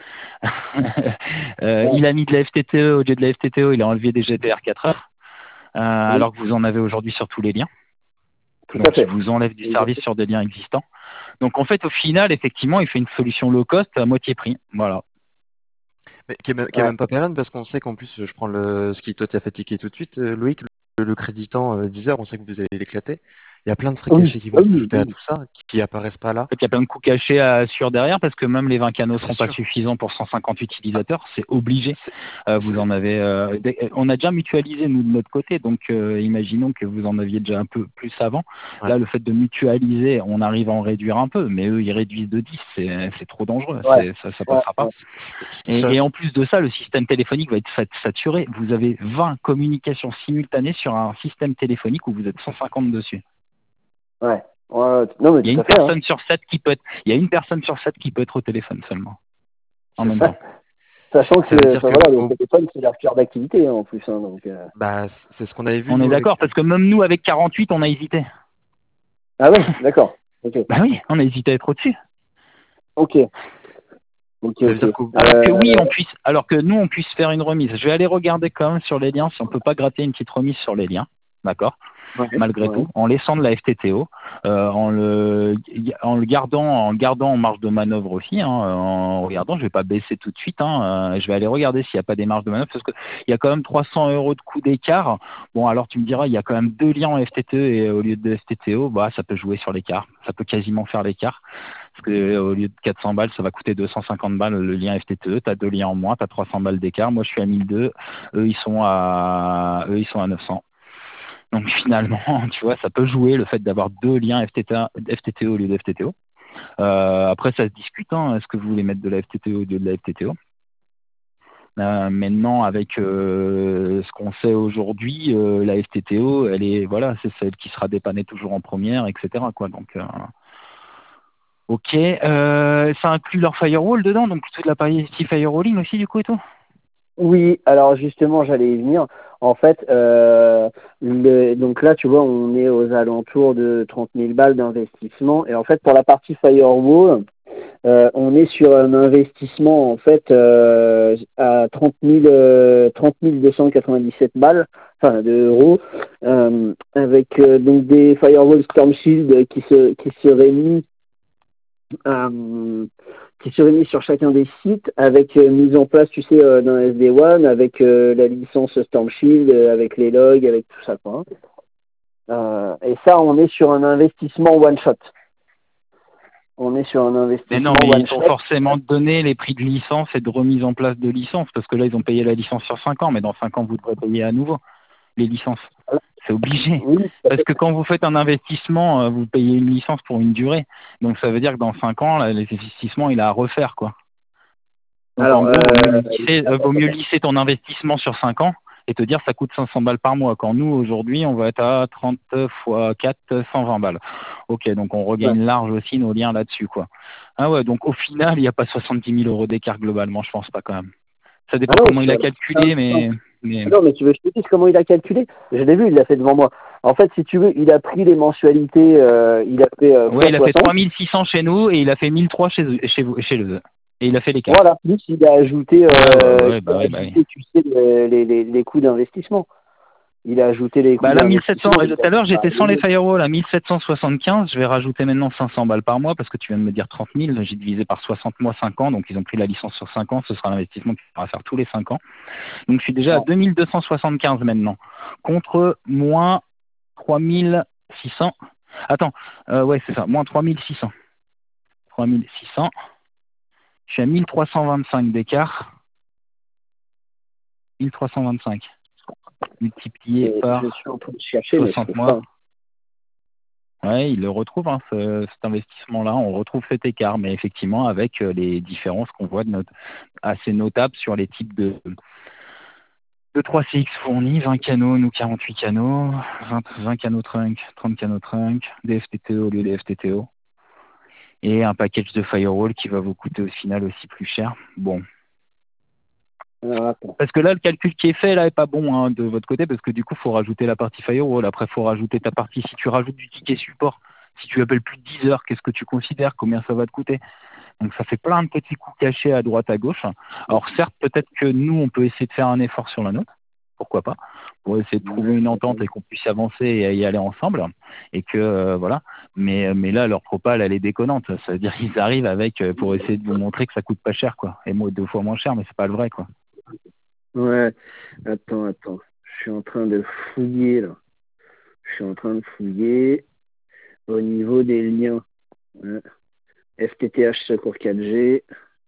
Euh, Ouais. il a mis de la F T T E au lieu de la F T T O, il a enlevé des G P R quatre heures, euh, Oui, alors que vous en avez aujourd'hui sur tous les liens. tout à Donc il fait. vous enlève du service Exactement. sur des liens existants. Donc en fait, au final, effectivement, il fait une solution low cost à moitié prix. Voilà. Mais qui est même, qui est Ouais. même pas pérenne parce qu'on sait qu'en plus, je prends le, ce qui toi t'as fait ticker tout de suite, euh, Loïc, le, le créditant euh, dix heures, on sait que vous allez l'éclater. Il y a plein de frais Oui, cachés qui ah vont oui, s'ajouter à oui. tout ça, qui, qui apparaissent pas là. En fait, il y a plein de coûts cachés à sur derrière parce que même les vingt canaux Ah, ne c'est seront pas sûr. suffisants pour cent cinquante Ah, utilisateurs. C'est obligé. c'est, Euh, vous c'est- en avez. euh, des- on a déjà mutualisé nous de notre côté, donc euh, imaginons que vous en aviez déjà un peu plus avant. ouais. Là, le fait de mutualiser, on arrive à en réduire un peu, mais eux, ils réduisent de dix. C'est c'est trop dangereux. Ouais, C'est ça, ça ouais, passera pas. ouais. C'est- c'est- Et, ça, et en plus de ça, le système téléphonique va être sat- saturé. Vous avez vingt communications simultanées sur un système téléphonique où vous êtes cent cinquante dessus. Ouais. Ouais, non, mais Il y a tout une à fait. Hein. personne sur sept qui peut être, il y a une personne sur sept qui peut être au téléphone seulement, en c'est même ça. temps. Sachant que Ça veut c'est, dire enfin, que voilà, le au- téléphone, c'est leur cœur d'activité hein, en plus. Hein, donc, euh... bah, c'est ce qu'on avait vu On est nous avec. d'accord, parce que même nous, avec quarante-huit, on a hésité. Ah ouais, d'accord. Ok. Bah oui, on a hésité à être au-dessus. Ok. Ok, Ça veut ok. dire qu'au Alors que oui, Euh... on puisse, alors que nous, on puisse faire une remise. Je vais aller regarder quand même sur les liens si on peut pas gratter une petite remise sur les liens. D'accord? Ouais. Malgré Ouais. tout, en laissant de la F T T O, euh, en le en le gardant en gardant en marge de manœuvre aussi, hein, en regardant, je vais pas baisser tout de suite, hein, euh, je vais aller regarder s'il n'y a pas des marges de manœuvre parce que il y a quand même trois cents euros de coût d'écart. Bon, alors tu me diras, il y a quand même deux liens en F T T E et au lieu de F T T O, bah ça peut jouer sur l'écart, ça peut quasiment faire l'écart. Parce que euh, au lieu de quatre cents balles, ça va coûter deux cent cinquante balles le lien F T T E. Tu as deux liens en moins, tu as trois cents balles d'écart. Moi, je suis à mille deux. Eux, ils sont à, eux, ils sont à neuf cents. Donc finalement, tu vois, ça peut jouer le fait d'avoir deux liens F T T, F T T O au lieu de F T T O. Euh, après, ça se discute. Hein. Est-ce que vous voulez mettre de la F T T O au lieu de la F T T O? Euh, maintenant, avec euh, ce qu'on sait aujourd'hui, euh, la F T T O, elle est, voilà, c'est celle qui sera dépannée toujours en première, et cetera. Quoi. Donc, euh, ok. Euh, ça inclut leur firewall dedans, donc toute la partie firewalling aussi du coup et tout. Oui, alors justement, j'allais y venir. En fait, euh, le, donc là, tu vois, on est aux alentours de trente mille balles d'investissement. Et en fait, pour la partie firewall, euh, on est sur un investissement en fait euh, à trente mille, euh, trente mille deux cent quatre-vingt-dix-sept balles, enfin d'euros, euh, avec euh, donc des firewall Storm Shield qui se qui seraient mis euh, qui se réunissent sur chacun des sites avec euh, mise en place, tu sais, euh, d'un S D un, avec euh, la licence Storm Shield, euh, avec les logs, avec tout ça, quoi. Euh, et ça, on est sur un investissement one shot. On est sur un Mais investissement non, mais one il faut shot. forcément donner les prix de licence et de remise en place de licence, parce que là, ils ont payé la licence sur cinq ans, mais dans cinq ans, vous devrez payer à nouveau les licences. C'est obligé. Oui, Parce que quand vous faites un investissement, euh, vous payez une licence pour une durée. Donc ça veut dire que dans cinq ans, là, les investissements, il a à refaire, quoi. Donc en alors, gros, vaut mieux euh, lisser, euh, vaut mieux lisser ton investissement sur cinq ans et te dire ça coûte cinq cents balles par mois. Quand nous, aujourd'hui, on va être à trente fois quatre, cent vingt balles. Ok, donc on ouais. regagne large aussi nos liens là-dessus, quoi. Ah ouais, donc au final, il n'y a pas soixante-dix mille euros d'écart globalement, je pense pas quand même. Ça Ah dépend non, comment il sur a la- calculé, non, mais... mais... non, mais tu veux que je te dise comment il a calculé? Je l'ai vu, il l'a fait devant moi. En fait, si tu veux, il a pris les mensualités, euh, il a fait euh, Ouais, fois il a fait soixante. trois mille six cents chez nous et il a fait mille trois chez, eux- chez, vous, chez eux. Et il a fait l'écart. Voilà, plus il a ajouté, Ouais, ouais, euh, ouais, il bah a ouais, bah ouais. ajouté, tu sais, les, les, les, les coûts d'investissement. Il a ajouté les coûts Bah là, mille sept cents, d'investissement. euh, Il tout a à l'heure, pas j'étais sans les donné. firewalls à mille sept cent soixante-quinze. Je vais rajouter maintenant cinq cents balles par mois parce que tu viens de me dire trente mille. J'ai divisé par soixante mois, cinq ans. Donc, ils ont pris la licence sur cinq ans. Ce sera l'investissement qu'il faudra faire tous les cinq ans. Donc, je suis déjà à Ouais. deux mille deux cent soixante-quinze maintenant. Contre moins trois mille six cents. Attends, euh, ouais, c'est ça. Moins trois mille six cents. trois mille six cents. Je suis à mille trois cent vingt-cinq d'écart. mille trois cent vingt-cinq. Multiplié Et je par suis en train de chercher, mais je soixante trouve pas. mois. Ouais, il le retrouve, hein, ce- cet investissement-là, on retrouve cet écart, mais effectivement avec euh, les différences qu'on voit de notre, assez notables sur les types de, de trois C X fournis, vingt canaux, nous quarante-huit canaux, vingt, vingt canaux trunk, trente canaux trunk, des F T T O au lieu des F T T O, et un package de firewall qui va vous coûter au final aussi plus cher. Bon. Alors, attends. Parce que là, le calcul qui est fait là est pas bon hein, de votre côté, parce que du coup, il faut rajouter la partie firewall. Après, il faut rajouter ta partie. Si tu rajoutes du ticket support, si tu appelles plus de dix heures, qu'est-ce que tu considères? Combien ça va te coûter? Donc ça fait plein de petits coups cachés à droite, à gauche. Alors certes, peut-être que nous, on peut essayer de faire un effort sur la nôtre, pourquoi pas, pour essayer de trouver une entente et qu'on puisse avancer et y aller ensemble. Et que euh, voilà. Mais mais là, leur propale, elle est déconnante. Ça veut dire qu'ils arrivent avec euh, pour essayer de vous montrer que ça coûte pas cher, quoi. Et moi, deux fois moins cher, mais c'est pas le vrai, quoi. Ouais. Attends, attends. Je suis en train de fouiller, là. Je suis en train de fouiller au niveau des liens. Ouais. F T T H Secours quatre G.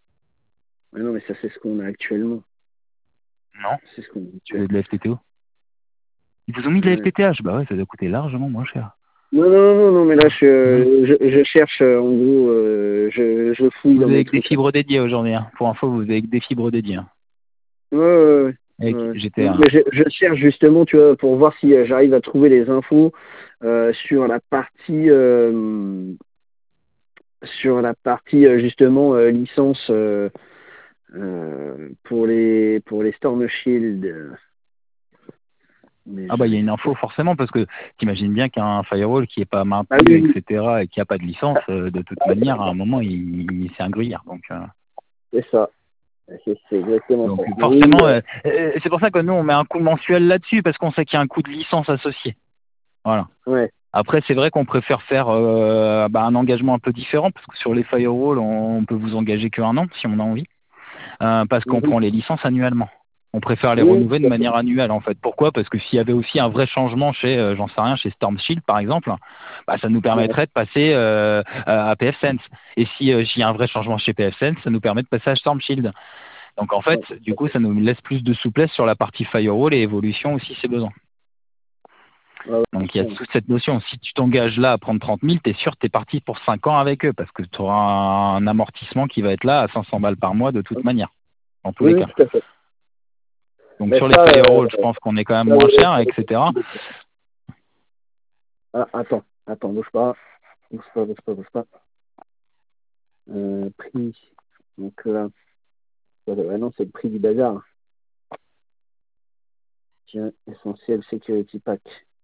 Ah non, mais ça, c'est ce qu'on a actuellement. Non. C'est ce qu'on a Vous actuellement. avez de la F T T O. Ils vous ont mis de la Ouais. F T T H. Bah ouais, ça doit coûter largement moins cher. Non, non, non, non, mais là, Non. je, je, je cherche, euh, en gros, euh, je, je fouille Vous dans avez mes que des trucs, là. fibres dédiées aujourd'hui. Hein. Pour info, vous avez que des fibres dédiées. Hein. Ouais, ouais, ouais. Avec Ouais. Non, G T A. mais je, je cherche justement, tu vois, pour voir si euh, j'arrive à trouver les infos euh, sur la partie, euh, sur la partie euh, justement euh, licence euh, euh, pour les pour les Storm Shield. Mais Ah je bah il y a n'ai une pas. info forcément parce que t'imagines bien qu'un firewall qui est pas Ah maintenu, oui, oui, et cetera et qui a pas de licence, euh, de toute manière, à un moment, il, il c'est un gruyère. Donc, euh, c'est ça. C'est c'est exactement donc ça. Mais oui, forcément, euh, euh, euh, c'est pour ça que nous on met un coût mensuel là-dessus parce qu'on sait qu'il y a un coût de licence associé. Voilà. ouais. Après, c'est vrai qu'on préfère faire euh, bah, un engagement un peu différent parce que sur les firewalls, on, on peut vous engager qu'un an si on a envie. Euh, parce qu'on Mhm. prend les licences annuellement. On préfère les Oui, renouveler de tout à fait. manière annuelle en fait. Pourquoi? Parce que s'il y avait aussi un vrai changement chez, euh, j'en sais rien, chez Storm Shield par exemple, bah, ça nous Ouais. permettrait de passer euh, à PFSense. Et si euh, s'il y a un vrai changement chez PFSense, ça nous permet de passer à Storm Shield. Donc en fait, Ouais, du coup, ça nous laisse plus de souplesse sur la partie firewall et évolution aussi si besoin. ouais, Donc il y a ouais. toute cette notion. Si tu t'engages là à prendre trente mille, tu es sûr que tu es parti pour cinq ans avec eux parce que tu auras un amortissement qui va être là à cinq cents balles par mois de toute manière, dans tous les Oui, cas. tout à fait. Donc Mais sur les ça, euh, firewalls, je pense qu'on est quand même ça, moins ouais, cher, ça, et cetera. ah, attends, attends, bouge pas. Bouge pas, bouge pas, bouge pas. Euh, prix. Donc là, ouais, non, c'est le prix du bazar. Tiens, essentiel security pack.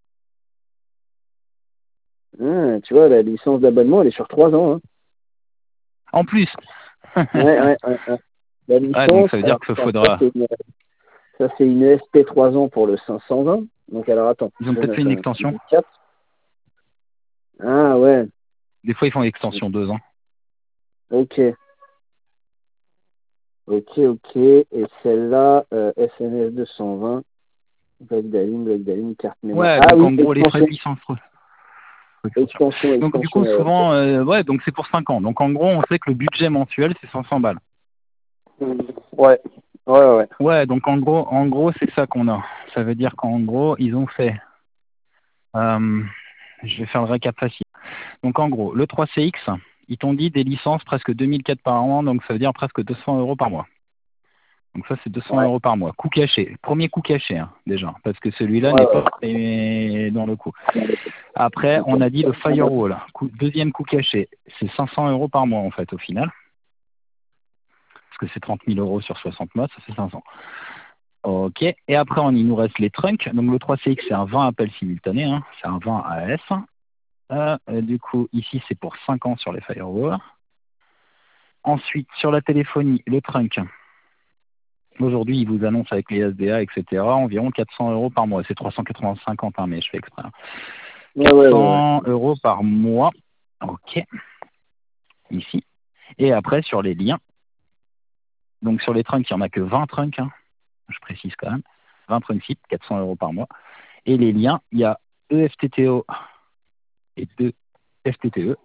Ah, tu vois, la licence d'abonnement, elle est sur trois ans. Hein. En plus. Ouais, ouais, ouais, ouais. La Ah, donc licence, ça veut dire alors qu'il attends, ça faudra. c'est une, ça, c'est une E S P trois ans pour le cinq cent vingt. Donc alors attends, Ils ont je peut-être note fait une un extension. quatre. Ah ouais, Des fois, ils font l'extension deux ans. ok. Ok, ok. Et celle-là, euh, S N S deux cent vingt, bloc d'alim, bloc d'alim, carte mémoire. Ouais, Ah donc oui, en gros, les frais de extension, licence. extension, Donc du extension. coup, Euh, souvent, euh, ouais, donc c'est pour cinq ans. Donc en gros, on sait que le budget mensuel, c'est cinq cents balles. ouais, ouais, ouais. Ouais, donc en gros, en gros, c'est ça qu'on a. Ça veut dire qu'en gros, ils ont fait. euh, je vais faire le récap facile. Donc en gros, le trois C X, ils t'ont dit des licences presque deux mille quatre par an, donc ça veut dire presque deux cents euros par mois. Donc ça, c'est deux cents Ouais, euros par mois. Coût caché. Premier coût caché, hein, déjà, parce que celui-là ouais, n'est ouais. pas payé dans le coût. Après, on a dit le firewall. Coût- deuxième coût caché, c'est cinq cents euros par mois, en fait, au final. Parce que c'est trente mille euros sur soixante mois, ça fait cinq cents. Ok. Et après, on, il nous reste les trunks. Donc le trois C X, c'est un vingt appels simultanés. Hein. C'est un vingt A S. Euh, euh, du coup, ici, c'est pour cinq ans sur les firewalls. Ensuite, sur la téléphonie, le trunk. Aujourd'hui, il vous annonce avec les S D A, et cetera, environ quatre cents euros par mois. C'est trois cent quatre-vingt-cinquante, hein, mais je fais exprès. hein. Ouais, ouais, ouais, ouais. quatre cents euros par mois. Ok. Ici. Et après, sur les liens. Donc, sur les trunks, il n'y en a que vingt trunks. Hein. Je précise quand même. vingt trunks sites, quatre cents euros par mois. Et les liens, il y a E F T T O et deux F T T E.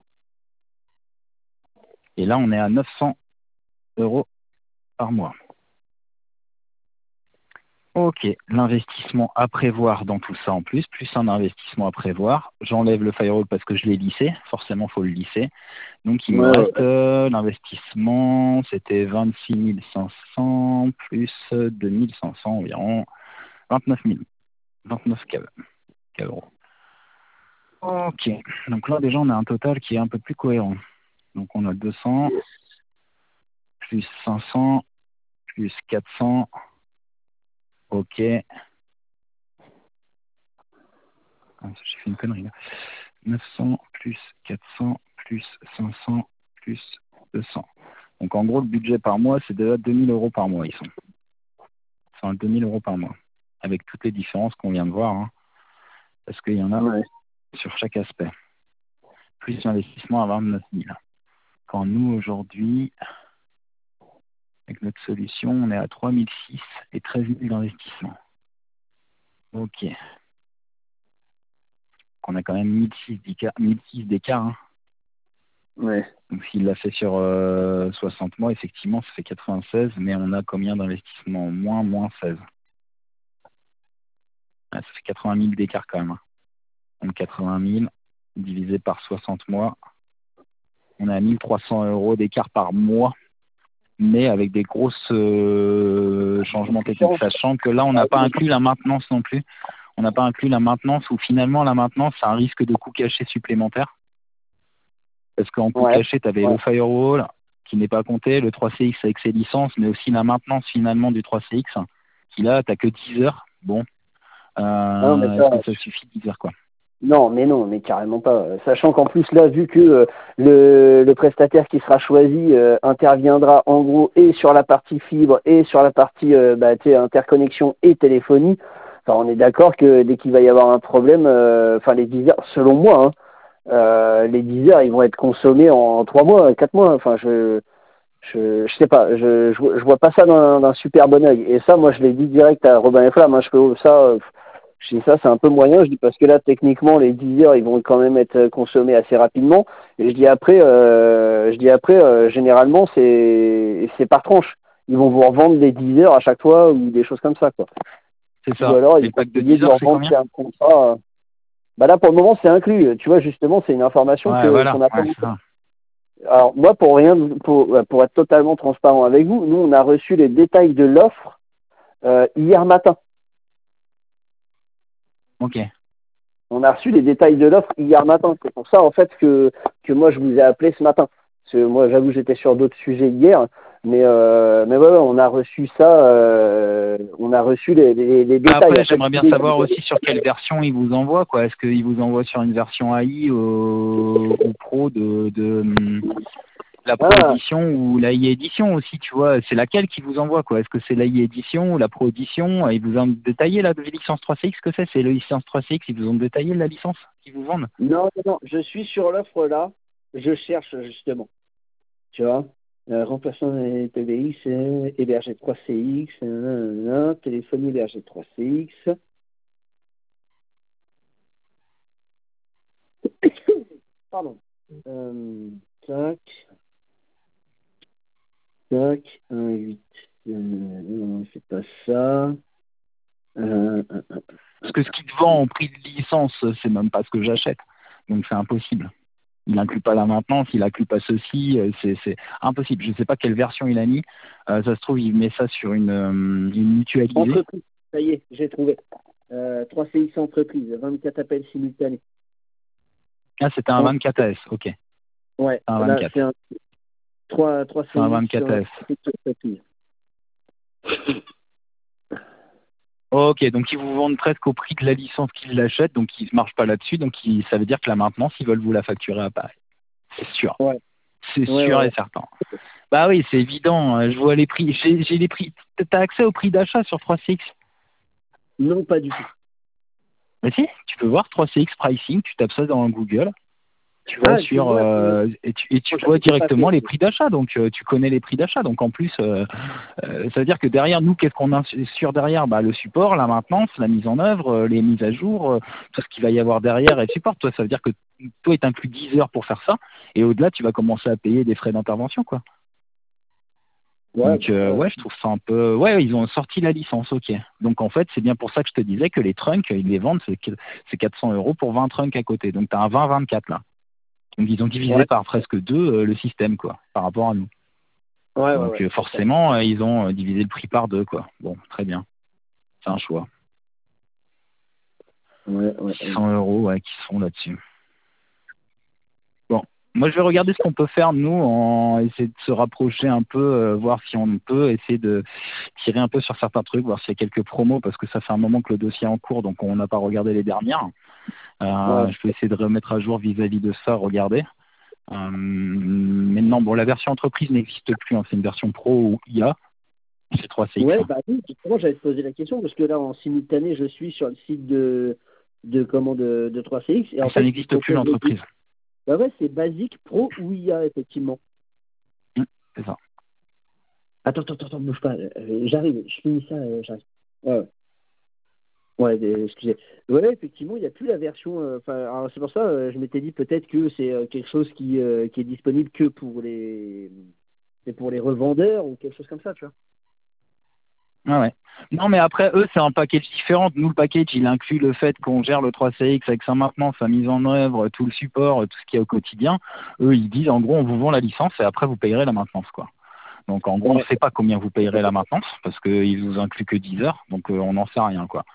Et là, on est à neuf cents euros par mois. Ok, l'investissement à prévoir dans tout ça en plus, plus un investissement à prévoir. J'enlève le firewall parce que je l'ai lissé, forcément il faut le lisser. Donc il me Ouais, ouais, reste euh, l'investissement, c'était vingt-six mille cinq cents plus deux mille cinq cents environ, vingt-neuf mille, vingt-neuf K euros. Ok, donc là déjà on a un total qui est un peu plus cohérent. Donc on a deux cents, plus cinq cents, plus quatre cents, ok. Ah, j'ai fait une connerie là. neuf cents plus quatre cents plus cinq cents plus deux cents. Donc en gros, le budget par mois, c'est déjà deux mille euros par mois. Ils sont. Ils sont à deux mille euros par mois. Avec toutes les différences qu'on vient de voir. Hein, parce qu'il y en a ouais. sur chaque aspect. Plus l'investissement à vingt-neuf mille. Quand nous, aujourd'hui, avec notre solution, on est à trois mille six et treize mille d'investissement. Ok. On a quand même mille six d'écart. mille six d'écart. Hein. Ouais. Donc s'il l'a fait sur euh, soixante mois, effectivement, ça fait quatre-vingt-seize, mais on a combien d'investissement en moins Moins seize. Ouais, ça fait quatre-vingt mille d'écart quand même. hein. Donc quatre-vingt mille divisé par soixante mois, on est à mille trois cents euros d'écart par mois, mais avec des grosses euh, changements techniques, sachant que là, on n'a pas inclus la maintenance non plus. On n'a pas inclus la maintenance, où finalement, la maintenance, c'est un risque de coût caché supplémentaire. Parce qu'en coût Ouais. caché, tu avais Ouais. le firewall qui n'est pas compté, le trois C X avec ses licences, mais aussi la maintenance finalement du trois C X, qui là, tu n'as que dix heures. Bon, Ah non, mais euh, est-ce ça, que ça suffit dix heures quoi? non, mais non, mais carrément pas. Sachant qu'en plus là, vu que euh, le, le prestataire qui sera choisi euh, interviendra en gros et sur la partie fibre et sur la partie euh, bah, tu sais, interconnexion et téléphonie, enfin, on est d'accord que dès qu'il va y avoir un problème, euh, enfin les dix heures, selon moi, hein, euh, les dix heures, ils vont être consommés en trois mois, quatre mois. Enfin, je je, je sais pas, je, je, vois je vois pas ça d'un d'un super bon oeil. Et ça, moi, je l'ai dit direct à Robin et Flamme. Hein, je fais ça. euh, Je dis ça, c'est un peu moyen. Je dis parce que là, techniquement, les dix heures, ils vont quand même être consommés assez rapidement. Et je dis après, euh, je dis après, euh, généralement, c'est c'est par tranche. Ils vont vous revendre des dix heures à chaque fois ou des choses comme ça, quoi. C'est Ou ça. alors, Et ils le vont pack de essayer dix de leur heures, c'est vendre combien? c'est un contrat. euh. Bah là, pour le moment, c'est inclus. Tu vois, justement, c'est une information Ouais, que voilà. qu'on n'a pas. Ouais, c'est ça. Alors moi, pour rien, pour, pour être totalement transparent avec vous, nous, on a reçu les détails de l'offre euh, hier matin. Ok. On a reçu les détails de l'offre hier matin. C'est pour ça, en fait, que, que moi, je vous ai appelé ce matin. Parce que moi, j'avoue, j'étais sur d'autres sujets hier. Mais, euh, mais ouais, ouais, on a reçu ça. Euh, on a reçu les, les, les détails. Après, En fait, j'aimerais bien savoir aussi sur quelle version il vous envoie, quoi. Est-ce qu'il vous envoie sur une version A I ou, ou Pro de, de hum, la Pro ah, Edition ou la I Edition aussi, tu vois? C'est laquelle qui vous envoie, quoi? Est-ce que c'est la I Edition ou la Pro Edition? Ils vous ont détaillé la licence trois C X, que c'est? C'est la licence trois C X, ils vous ont détaillé la licence qu'ils vous vendent? non, non, non, je suis sur l'offre là. Je cherche justement. Tu vois. Euh, remplaçant les P B X, euh, hébergé trois C X, euh, euh, euh, téléphonie hébergé trois C X. Pardon. Euh, tac, tac, un huit. Euh, non, c'est pas ça. Euh, euh, euh, Parce que ce qu'il te vend en prix de licence, c'est même pas ce que j'achète. Donc c'est impossible. Il n'inclut pas la maintenance, il n'inclut pas ceci, euh, c'est, c'est impossible. Je ne sais pas quelle version il a mis. Euh, ça se trouve, il met ça sur une, euh, une mutualisée. entreprise, ça y est, j'ai trouvé. Euh, trois C X entreprise, vingt-quatre appels simultanés. Ah, c'était un vingt-quatre A S, ok. Ouais, un là, vingt-quatre. c'est un trois, trois C X C'est un vingt-quatre A S. entreprise. Ok, donc ils vous vendent presque au prix de la licence qu'ils l'achètent, donc ils ne marchent pas là-dessus, donc ils, ça veut dire que la maintenance, ils veulent vous la facturer à Paris. C'est sûr. Ouais. C'est Ouais, sûr ouais, et certain. Bah oui, c'est évident, hein, je vois les prix. J'ai, j'ai les prix. T'as accès au prix d'achat sur trois C X? non, pas du tout. Mais si, tu peux voir trois C X pricing, tu tapes ça dans Google. Tu vas Ah, tu sur vois, euh, et tu, et tu moi, vois j'avais pas directement fait. les prix d'achat, donc euh, tu connais les prix d'achat. Donc en plus, euh, euh, ça veut dire que derrière nous, qu'est-ce qu'on a sur derrière? Bah le support, la maintenance, la mise en œuvre, euh, les mises à jour, euh, tout ce qu'il va y avoir derrière et le support. Toi, ça veut dire que toi, il t'inclut dix heures pour faire ça, et au-delà, tu vas commencer à payer des frais d'intervention, quoi. Ouais, Donc bah, euh, ouais. ouais, je trouve ça un peu. Ouais, ils ont sorti la licence, ok. Donc en fait, c'est bien pour ça que je te disais que les trunks, ils les vendent, c'est que- c'est quatre cents euros pour vingt trunks à côté. Donc tu as un vingt vingt-quatre là. Donc ils ont divisé Ouais, par presque deux euh, le système, quoi, par rapport à nous. ouais, ouais, Donc ouais. euh, forcément, euh, ils ont euh, divisé le prix par deux, quoi. Bon, très bien. C'est un choix. Ouais, ouais, six ouais. cents euros, ouais, qui sont là-dessus. Bon, moi je vais regarder ce qu'on peut faire, nous, en essayer de se rapprocher un peu, euh, voir si on peut essayer de tirer un peu sur certains trucs, voir s'il y a quelques promos, parce que ça fait un moment que le dossier est en cours, donc on n'a pas regardé les dernières. Euh, Ouais. je peux essayer de remettre à jour vis-à-vis de ça, regarder. Euh, maintenant, bon, la version entreprise n'existe plus, hein, c'est une version pro ou I A, c'est trois C X. Ouais, Hein. bah oui, justement, j'allais te poser la question, parce que là, en simultané, je suis sur le site de, de comment, de, de trois C X, et en Ça fait, il n'existe plus propose les deux. l'entreprise. Bah ouais, c'est basique, pro ou I A, effectivement. Hum, c'est ça. Attends, attends, attends, bouge pas, euh, j'arrive, je finis ça, euh, j'arrive. Ouais, ouais. Ouais, des- excusez. Ouais, effectivement, il n'y a plus la version. euh, Enfin, alors c'est pour ça, euh, je m'étais dit peut-être que c'est euh, quelque chose qui, euh, qui est disponible que pour les, c'est pour les revendeurs ou quelque chose comme ça, tu vois. Ah ouais. Non, mais après, eux, c'est un package différent. Nous, le package, il inclut le fait qu'on gère le trois C X avec sa maintenance, sa mise en œuvre, tout le support, tout ce qu'il y a au quotidien. Eux, ils disent, en gros, on vous vend la licence et après, vous payerez la maintenance, quoi. Donc, en gros, on ne Ouais. sait pas combien vous payerez la maintenance parce qu'ils vous incluent que dix heures. Donc, euh, on n'en sait rien, quoi.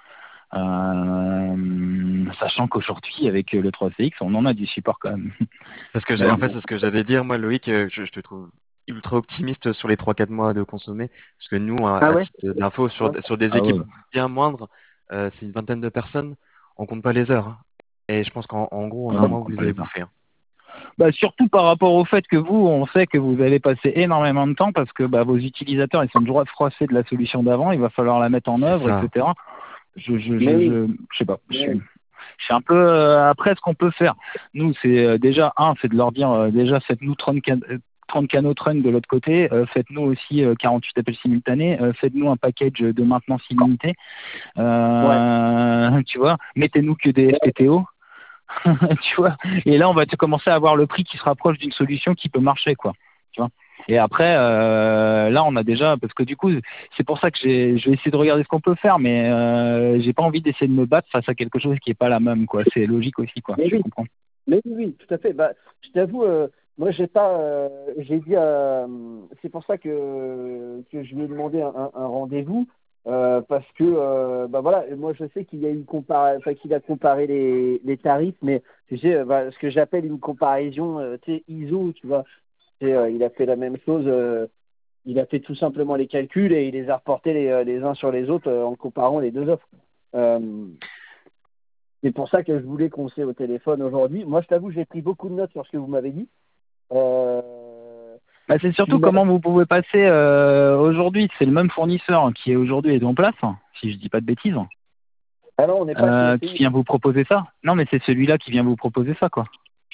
Euh, sachant qu'aujourd'hui, avec le trois C X, on en a du support quand même. Parce que Mais j'ai, en bon, fait, c'est ce que j'allais dire, moi, Loïc, euh, je, je te trouve ultra optimiste sur les trois quatre mois de consommer. Parce que nous, à, Ah à ouais. titre d'info, sur, Ouais. sur des ah équipes ouais. bien moindres, euh, c'est une vingtaine de personnes, on compte pas les heures. Hein. Et je pense qu'en en gros, en Ah un non, on mois, vous compte les pas avez les heures. bouffés. Hein. Bah, surtout par rapport au fait que vous, on sait que vous allez passer énormément de temps parce que bah, vos utilisateurs, ils sont toujours froissés de la solution d'avant, il va falloir la mettre en C'est œuvre, ça. et cetera. Je, je, Mais je, oui. je, je sais pas. Je Ouais. suis, je suis un peu euh, après ce qu'on peut faire. Nous, c'est euh, déjà un, c'est de leur dire euh, déjà faites-nous trente, can- euh, trente canaux trunk de l'autre côté, euh, faites-nous aussi euh, quarante-huit appels simultanés, euh, faites-nous un package de maintenance illimitée, Ouais. euh, tu vois, mettez-nous que des F T T O. Tu vois, et là on va te commencer à avoir le prix qui se rapproche d'une solution qui peut marcher, quoi, tu vois. Et après euh, là on a déjà, parce que du coup c'est pour ça que j'ai je vais essayer de regarder ce qu'on peut faire, mais euh, j'ai pas envie d'essayer de me battre face à quelque chose qui est pas la même, quoi. C'est logique aussi, quoi. Mais Je oui. comprends. Mais oui, oui, tout à fait. Bah, je t'avoue, euh, moi, j'ai pas, euh, j'ai dit, euh, c'est pour ça que que je lui ai demandé un, un- un rendez-vous euh, parce que, euh, bah voilà, moi, je sais qu'il y a une compara, enfin, qu'il a comparé les, les tarifs, mais tu sais, euh, bah, ce que j'appelle une comparaison, euh, tu sais, I S O, tu vois, tu sais, euh, il a fait la même chose, euh, il a fait tout simplement les calculs et il les a reportés les, euh, les uns sur les autres euh, en comparant les deux offres. Euh, c'est pour ça que je voulais qu'on s'ait au téléphone aujourd'hui. Moi, je t'avoue, j'ai pris beaucoup de notes sur ce que vous m'avez dit. Euh, Bah, c'est tu surtout m'as... comment vous pouvez passer euh, aujourd'hui. C'est le même fournisseur qui est aujourd'hui est en place, si je dis pas de bêtises, Ah non, on n'est pas chez euh, qui F T I. vient vous proposer ça. Non, mais c'est celui-là qui vient vous proposer ça, quoi.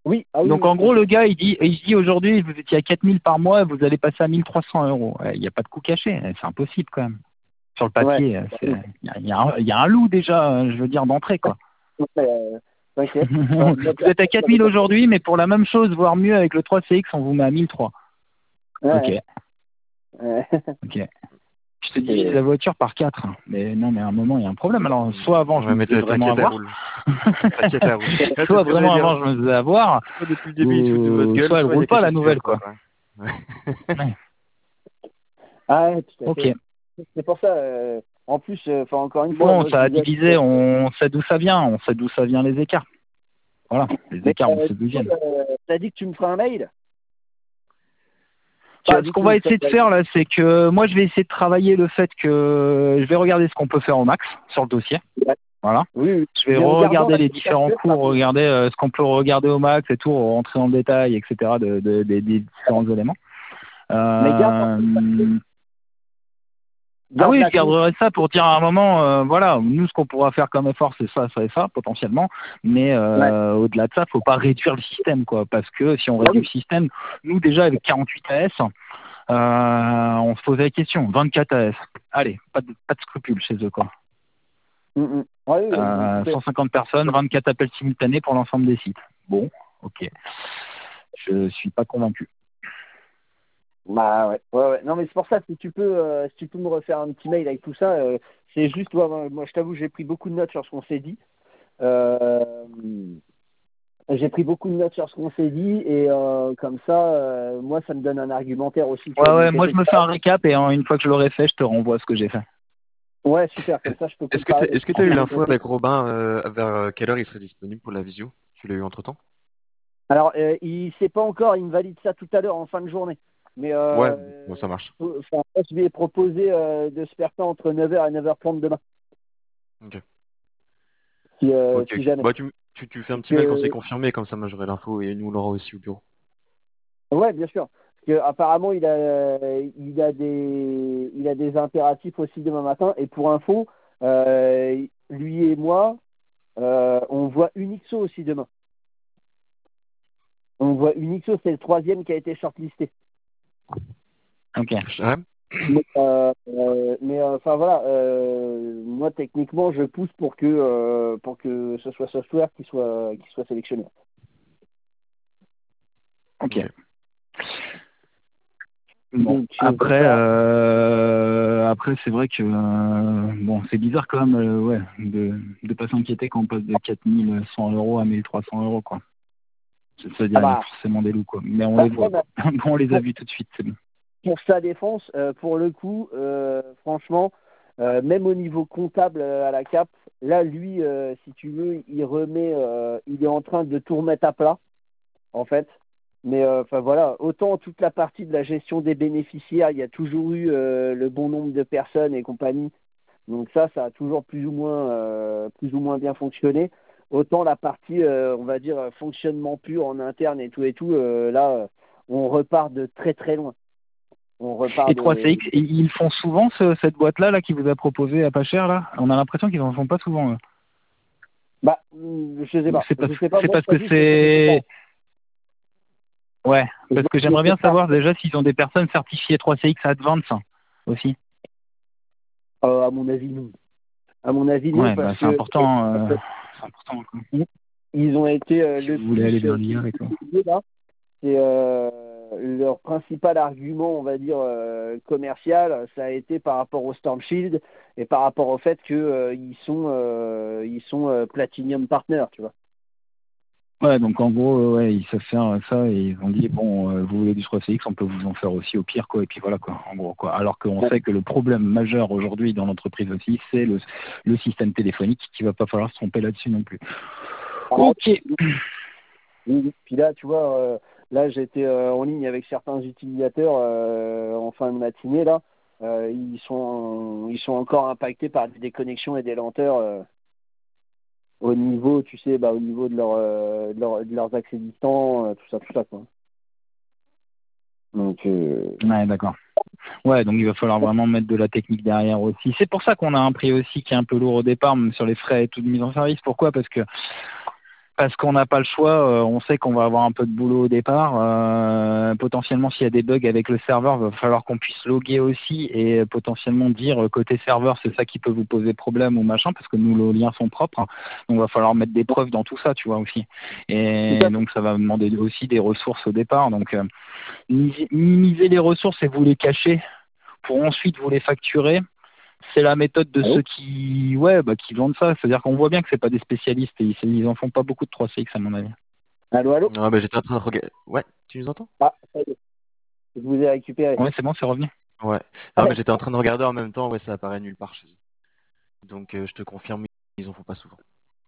Oui, ah oui. Donc oui, en oui, gros, oui. le gars, il dit, il dit aujourd'hui, vous étiez à quatre mille par mois, vous allez passer à mille trois cents euros. Il n'y a pas de coût caché, c'est impossible quand même. Sur le Ouais. papier, il y a, y, a un- y a un loup déjà, je veux dire, d'entrée, quoi. Ouais, euh, T'inquiète. Vous êtes à quatre mille aujourd'hui, mais pour la même chose, voire mieux, avec le trois C X, on vous met à mille trois. Ok, Ouais. Ouais. ok. Je te divise la voiture par quatre. Mais non, mais à un moment, il y a un problème. Alors, soit avant, je Ouais, me mais faisais t'inquiète, vraiment elle avoir. roule. T'inquiète, elle roule. Ouais, c'est Soit ce que j'allais vraiment dire. avant, je me faisais avoir. Soit depuis le début, ils se foutent de votre Ou gueule, soit elle soit il y roule a pas, quelque la chose qui nouvelle, va pas, quoi. quoi. Ouais. Ah ouais, tout à Ok. fait. C'est pour ça, euh, en plus, euh, enfin encore une fois, Bon, moi ça je a disais... divisé, on sait d'où ça vient, on sait d'où ça vient les écarts. Voilà, les Mais écarts, on euh, sait d'où ils du coup, viennent. euh, t'as dit que tu me feras un mail. Tu Bah, as ce dit que qu'on tu va me essayer de ferais... faire là, c'est que moi je vais essayer de travailler le fait que je vais regarder ce qu'on peut faire au max sur le dossier. Ouais. Voilà. Oui, oui. Je vais Mais en gardant regarder la les différents conversation, cours, regarder euh, ce qu'on peut regarder au max et tout, rentrer dans le détail, et cetera de, de- de- des différents éléments. mais garde la Euh, Ah garde oui, la je con. garderai ça pour dire à un moment, euh, voilà, nous ce qu'on pourra faire comme effort, c'est ça, ça et ça, potentiellement. Mais Ouais. euh, au-delà de ça, faut pas réduire le système, quoi. Parce que si on Ah réduit le oui. système, nous déjà avec quarante-huit A S, euh, on se posait la question, vingt-quatre A S. Allez, pas de, pas de scrupules chez eux, quoi. Mm, mm. Ouais, oui, oui, Euh, tout à fait. cent cinquante personnes, vingt-quatre appels simultanés pour l'ensemble des sites. Bon, ok. Je suis pas convaincu. Bah ouais, ouais, ouais. Non mais c'est pour ça, si tu peux, euh, si tu peux me refaire un petit mail avec tout ça, euh, c'est juste, ouais, moi, moi, je t'avoue, j'ai pris beaucoup de notes sur ce qu'on s'est dit. Euh, j'ai pris beaucoup de notes sur ce qu'on s'est dit et euh, comme ça, euh, moi, ça me donne un argumentaire aussi, tu Ouais, vois, de mon ouais, moi je côté. me fais un récap et en- une fois que je l'aurai fait, je te renvoie ce que j'ai fait. Ouais, super, comme ça, je peux Est-ce que t'as, comparer est-ce que aussi t'as de eu mon l'info côté. avec Robin euh, vers euh, quelle heure il serait disponible pour la visio? Tu l'as eu entre-temps? Alors, euh, il sait pas encore, il me valide ça tout à l'heure en fin de journée. Mais Ouais, euh, bon, ça marche. enfin, je lui ai proposé euh, de se faire ça entre neuf heures et neuf heures trente demain, Ok. si, euh, Ok, si ok. jamais. Bah, tu, tu, tu fais un Parce petit mail quand c'est que, confirmé, comme ça moi j'aurai l'info et nous on l'aura aussi au bureau. ouais, bien sûr. Parce que apparemment, il a, il a des, il a des impératifs aussi demain matin. Et pour info, euh, lui et moi, euh, on voit Unixo aussi demain. On voit Unixo, c'est le troisième qui a été shortlisté. Ok. Ouais. Mais, euh, euh, mais euh, enfin voilà, euh, moi techniquement, je pousse pour que euh, pour que ce soit Software qui soit qui soit sélectionné. Ok. Ok. Bon, Donc euh, après, voilà. euh, après c'est vrai que euh, bon, c'est bizarre quand même, euh, ouais, de de pas s'inquiéter quand on passe de quatre mille cent euros à mille trois cents euros, quoi. C'est-à-dire Ah il y a bah, forcément des loups, quoi. Mais on bah, les voit, ouais, bah, quoi. Bon, on les a pour, vus tout de suite, c'est bon. pour sa défense, euh, pour le coup, euh, franchement, euh, même au niveau comptable euh, à la Cap, là lui, euh, si tu veux, il remet, euh, il est en train de tout remettre à plat, en fait. Mais euh, enfin voilà, autant toute la partie de la gestion des bénéficiaires, il y a toujours eu euh, le bon nombre de personnes et compagnie. Donc ça, ça a toujours plus ou moins, euh, plus ou moins bien fonctionné. Autant la partie, euh, on va dire, euh, fonctionnement pur en interne et tout et tout, euh, là, euh, on repart de très très loin. On repart Et trois C de... X, ils ils font souvent ce- cette boîte-là là, qui vous a proposé à pas cher là. On a l'impression qu'ils en font pas souvent. eux. Bah, hum, je sais Ou pas. c'est parce, Je sais pas, c'est moi, parce je que t'avoue, je les connaissais pas. c'est, ouais, Je, parce que je j'aimerais sais bien pas. savoir déjà s'ils ont des personnes certifiées trois C X Advance aussi. Euh, à mon avis, non. À mon avis, non, Ouais, bah parce c'est que important, euh, c'est important, quoi. ils ont été euh, Si le vous voulez plus aller vers euh, l'I A et tout. utilisés, là. C'est euh, leur principal argument, on va dire, euh, commercial, ça a été par rapport au Storm Shield et par rapport au fait qu'ils euh, ils sont, euh, ils sont euh, Platinum Partner, tu vois. Ouais, donc en gros, euh, ouais, ils savent faire ça et ils ont dit bon, euh, vous voulez du trois C X, on peut vous en faire aussi au pire, quoi. Et puis voilà, quoi, en gros, quoi. Alors qu'on Ouais. sait que le problème majeur aujourd'hui dans l'entreprise aussi, c'est le, le système téléphonique, qu'il va pas falloir se tromper là-dessus non plus. Ok. Oui, puis là, tu vois, euh, là j'étais euh, en ligne avec certains utilisateurs euh, en fin de matinée, là. Euh, ils sont ils sont encore impactés par des déconnexions et des lenteurs euh, au niveau, tu sais, bah, au niveau de, leur, euh, de, leur- de leurs accès distants, euh, tout ça, tout ça, quoi. Donc, euh, Ouais, d'accord. Ouais, donc il va falloir vraiment mettre de la technique derrière aussi. C'est pour ça qu'on a un prix aussi qui est un peu lourd au départ, même sur les frais et tout de mise en service. Pourquoi? Parce que parce qu'on n'a pas le choix, euh, on sait qu'on va avoir un peu de boulot au départ. Euh, potentiellement, s'il y a des bugs avec le serveur, il va falloir qu'on puisse loguer aussi et euh, potentiellement dire euh, côté serveur, c'est ça qui peut vous poser problème ou machin, parce que nous, nos liens sont propres. Hein. Donc, il va falloir mettre des preuves dans tout ça, tu vois aussi. Et donc, ça va demander aussi des ressources au départ. Donc, euh, minimiser les ressources et vous les cacher pour ensuite vous les facturer. C'est la méthode de Allô ceux qui, ouais, bah, qui vendent ça. C'est-à-dire qu'on voit bien que c'est pas des spécialistes et ils, ils en font pas beaucoup de trois C X à mon avis. Allô, allô. Ouais, bah, j'étais en train de regarder. Ouais, tu nous entends? Ah, ça y est, je vous ai récupéré. Ouais, c'est bon, c'est revenu. Ouais. Non, mais j'étais en train de regarder en même temps, ouais, ça apparaît nulle part chez eux. Donc, euh, je te confirme, ils en font pas souvent.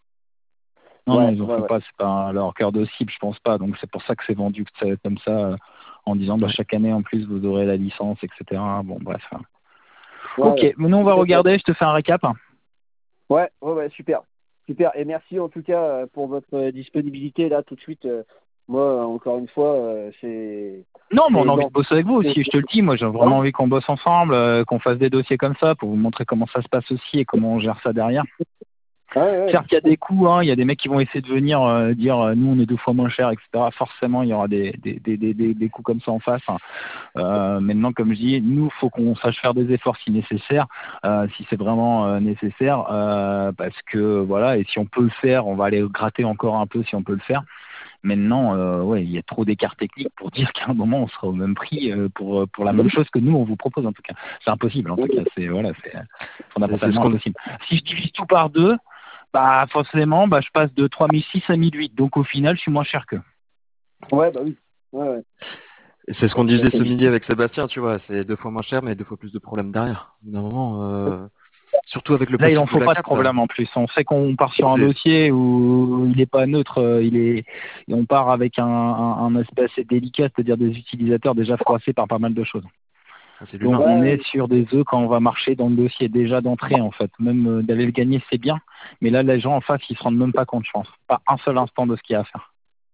Non, non, Ouais, ils en ouais, font ouais. pas. C'est pas leur cœur de cible, je pense pas. Donc c'est pour ça que c'est vendu que c'est comme ça, euh, en disant bah Ouais. chaque année en plus vous aurez la licence, et cetera. Bon, bref. hein. Ouais, Ok, ouais. maintenant on va Tout à fait. regarder. Je te fais un récap. Ouais, ouais, ouais, super. Super. Et merci en tout cas euh, pour votre euh, disponibilité là tout de suite. euh, Moi, encore une fois, euh, c'est Non, mais on c'est a envie dans de bosser avec vous aussi. Je te le dis, moi j'ai vraiment envie qu'on bosse ensemble, euh, qu'on fasse des dossiers comme ça pour vous montrer comment ça se passe aussi et comment on gère ça derrière. Ouais, ouais. Certes, il y a des coûts, hein, il y a des mecs qui vont essayer de venir euh, dire euh, nous on est deux fois moins cher, et cetera. Forcément, il y aura des, des, des, des, des des coûts comme ça en face. hein. Euh, maintenant, comme je dis, nous, faut qu'on sache faire des efforts si nécessaire, euh, si c'est vraiment euh, nécessaire, euh, parce que voilà, et si on peut le faire, on va aller gratter encore un peu si on peut le faire. Maintenant, euh, ouais, il y a trop d'écarts techniques pour dire qu'à un moment on sera au même prix euh, pour pour la même chose que nous on vous propose en tout cas. C'est impossible en tout cas. C'est voilà, c'est C'est c'est ce fondamentalement qu'on. impossible. Si je divise tout par deux, bah forcément, bah je passe de trois mille six à mille huit. Donc au final, je suis moins cher qu'eux. Ouais, bah oui. Ouais, ouais. C'est ce qu'on Tout à disait fait. ce midi avec Sébastien, tu vois, c'est deux fois moins cher, mais deux fois plus de problèmes derrière. Au bout d'un moment, euh, surtout avec le Là, il possible en Blue faut la pas de Cap, là. problème en plus. On sait qu'on part sur un C'est dossier où il n'est pas neutre, euh, il est, et on part avec un, un, un aspect assez délicat, c'est-à-dire des utilisateurs déjà froissés par pas mal de choses. c'est Donc l'humain. on Ouais, est sur des œufs quand on va marcher dans le dossier déjà d'entrée en fait. Même euh, d'aller le gagner c'est bien, mais là les gens en face ils se rendent même pas compte je pense. Pas un seul instant de ce qu'il y a à faire.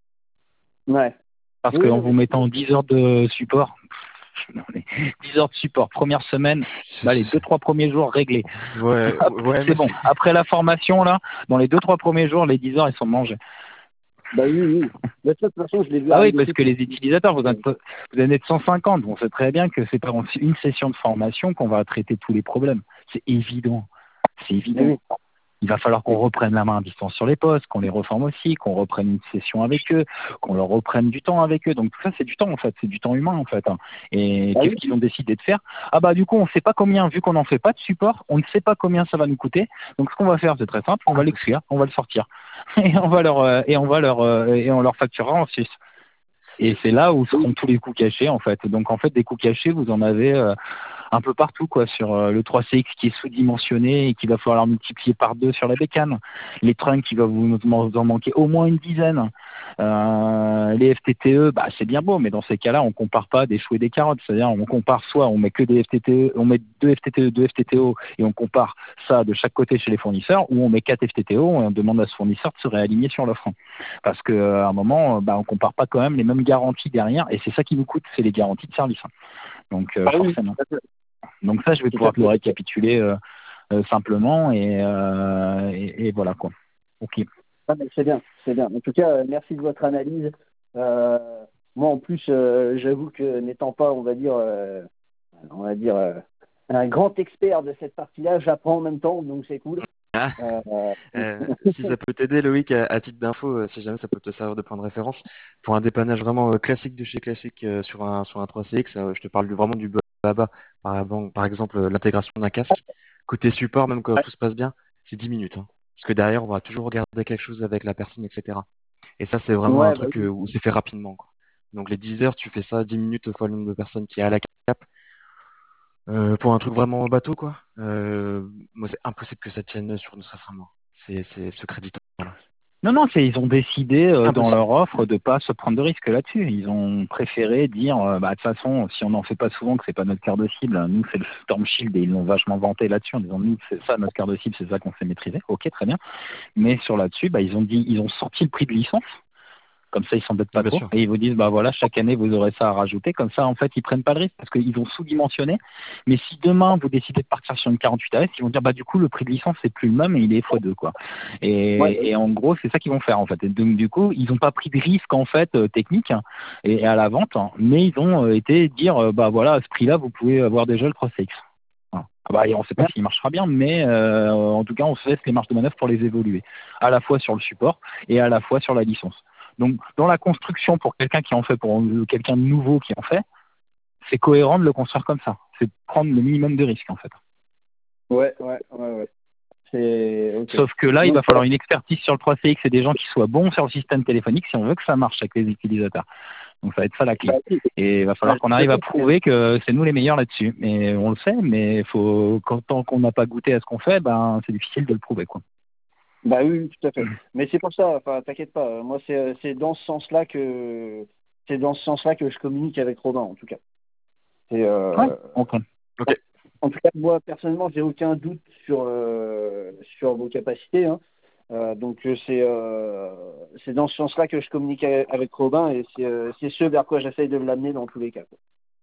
ouais. Parce Oui, qu'en oui, vous mettant dix heures de support, non, mais dix heures de support, première semaine, C'est- bah, les c'est- deux c'est- trois premiers jours réglés. Ouais, ouais, C'est mais bon. c'est. Après la formation là, dans les deux trois premiers jours, les dix heures ils sont mangés. bah oui, oui. De toute façon, je l'ai vu Ah oui, arriver parce tout que de les suite. utilisateurs, vous êtes, vous en êtes cent cinquante. On sait très bien que c'est pas en une session de formation qu'on va traiter tous les problèmes. C'est évident. C'est Mais évident. oui. Il va falloir qu'on reprenne la main à distance sur les postes, qu'on les reforme aussi, qu'on reprenne une session avec eux, qu'on leur reprenne du temps avec eux. Donc tout ça, c'est du temps en fait, c'est du temps humain en fait. hein. Et Ah qu'est-ce oui. qu'ils ont décidé de faire? Ah bah du coup, on ne sait pas combien, vu qu'on n'en fait pas de support, on ne sait pas combien ça va nous coûter. Donc ce qu'on va faire, c'est très simple, on va l'exclure, on va le sortir, et on va leur euh, et on va leur euh, et on leur facturera en Suisse. Et c'est là où seront tous les coûts cachés en fait. Donc en fait, des coûts cachés, vous en avez euh, un peu partout quoi, sur euh, le trois C X qui est sous-dimensionné et qu'il va falloir multiplier par deux sur la bécane. Les trunks, il va vous vous en manquer au moins une dizaine. Euh, les F T T E, bah c'est bien beau, mais dans ces cas-là, on compare pas des choux et des carottes. C'est-à-dire, on compare soit on met que des F T T E, on met deux F T T E, deux F T T O et on compare ça de chaque côté chez les fournisseurs, ou on met quatre F T T O et on demande à ce fournisseur de se réaligner sur l'offre. Parce qu'à un moment, bah, on compare pas quand même les mêmes garanties derrière, et c'est ça qui nous coûte, c'est les garanties de service. Donc euh, Ah oui, forcément. tout à fait. Donc ça, je vais Tout à pouvoir te le fait. récapituler euh, euh, simplement et, euh, et, et voilà quoi. Ok. Ah, mais c'est bien, c'est bien. En tout cas, euh, merci de votre analyse. Euh, moi, en plus, euh, j'avoue que n'étant pas, on va dire, euh, on va dire, euh, un grand expert de cette partie-là, j'apprends en même temps, donc c'est cool. Ah, Euh, euh, si ça peut t'aider, Loïc, à, à titre d'info, euh, si jamais ça peut te servir de point de référence, pour un dépannage vraiment euh, classique de chez classique euh, sur un sur un trois C X, euh, je te parle du, vraiment du baba. Par, avant- par exemple, euh, l'intégration d'un casque. Côté support, même quand tout se passe bien, c'est dix minutes. hein. Parce que derrière, on va toujours regarder quelque chose avec la personne, et cetera. Et ça, c'est vraiment un ouais, bah truc oui. euh, où c'est fait rapidement, quoi. Donc les dix heures, tu fais ça dix minutes fois le nombre de personnes qui est à la cap. Euh, pour un truc vraiment bateau, quoi. Euh, moi, c'est impossible que ça tienne sur ne serait-ce un mois. C'est, c'est ce crédit là. Non, non, c'est ils ont décidé euh, dans Impossible. leur offre de pas se prendre de risque là-dessus. Ils ont préféré dire, euh, bah de toute façon, si on n'en fait pas souvent, que c'est pas notre cœur de cible, hein, nous c'est le Storm Shield et ils l'ont vachement vanté là-dessus en disant nous c'est ça notre cœur de cible, c'est ça qu'on sait maîtriser. Ok, très bien. Mais sur là-dessus, bah ils ont dit, ils ont sorti le prix de licence. Comme ça, ils s'embêtent pas Ah, bien trop. sûr. Et ils vous disent, bah voilà, chaque année, vous aurez ça à rajouter. Comme ça, en fait, ils prennent pas le risque parce qu'ils ont sous-dimensionné. Mais si demain, vous décidez de partir sur une quarante-huit A S, ils vont dire, bah du coup, le prix de licence, c'est plus le même et il est fois deux, quoi. Et, Ouais. et en gros, c'est ça qu'ils vont faire, en fait. Et donc, du coup, ils n'ont pas pris de risque, en fait, euh, technique hein, et, et à la vente, hein, mais ils ont euh, été dire, euh, bah voilà, à ce prix-là, vous pouvez avoir déjà le trois C X. Voilà. Ah bah, et on ne sait pas s'il marchera bien, mais euh, en tout cas, on se laisse les marges de manœuvre pour les évoluer, à la fois sur le support et à la fois sur la licence. Donc, dans la construction, pour quelqu'un qui en fait, pour quelqu'un de nouveau qui en fait, c'est cohérent de le construire comme ça. C'est prendre le minimum de risques, en fait. Ouais, ouais, ouais, ouais. C'est ok. Sauf que là, il Donc, va falloir une expertise sur le trois C X et des gens qui soient bons sur le système téléphonique si on veut que ça marche avec les utilisateurs. Donc, ça va être ça la clé. bah, oui. Et il va falloir Ouais, qu'on arrive à prouver que c'est nous les meilleurs là-dessus. Mais on le sait, mais faut, quand, tant qu'on n'a pas goûté à ce qu'on fait, ben, c'est difficile de le prouver, quoi. Bah oui, oui, tout à fait. Mais c'est pour ça, enfin, t'inquiète pas. Moi, c'est c'est dans ce sens-là que c'est dans ce sens-là que je communique avec Robin, en tout cas. Et, euh, Ouais. Ok. Ok. En tout cas, moi, personnellement, j'ai aucun doute sur, euh, sur vos capacités. Hein. Euh, donc, euh, c'est euh, c'est dans ce sens-là que je communique avec avec Robin et c'est euh, c'est ce vers quoi j'essaye de l'amener dans tous les cas. Quoi.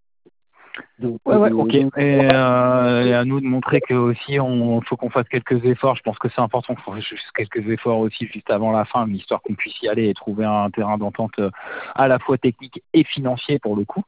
Donc, Ouais, ouais, ok. euh, Et, donc, euh, et à nous de montrer que aussi, on faut qu'on fasse quelques efforts. Je pense que c'est important qu'on fasse juste quelques efforts aussi juste avant la fin, histoire qu'on puisse y aller et trouver un terrain d'entente euh, à la fois technique et financier pour le coup.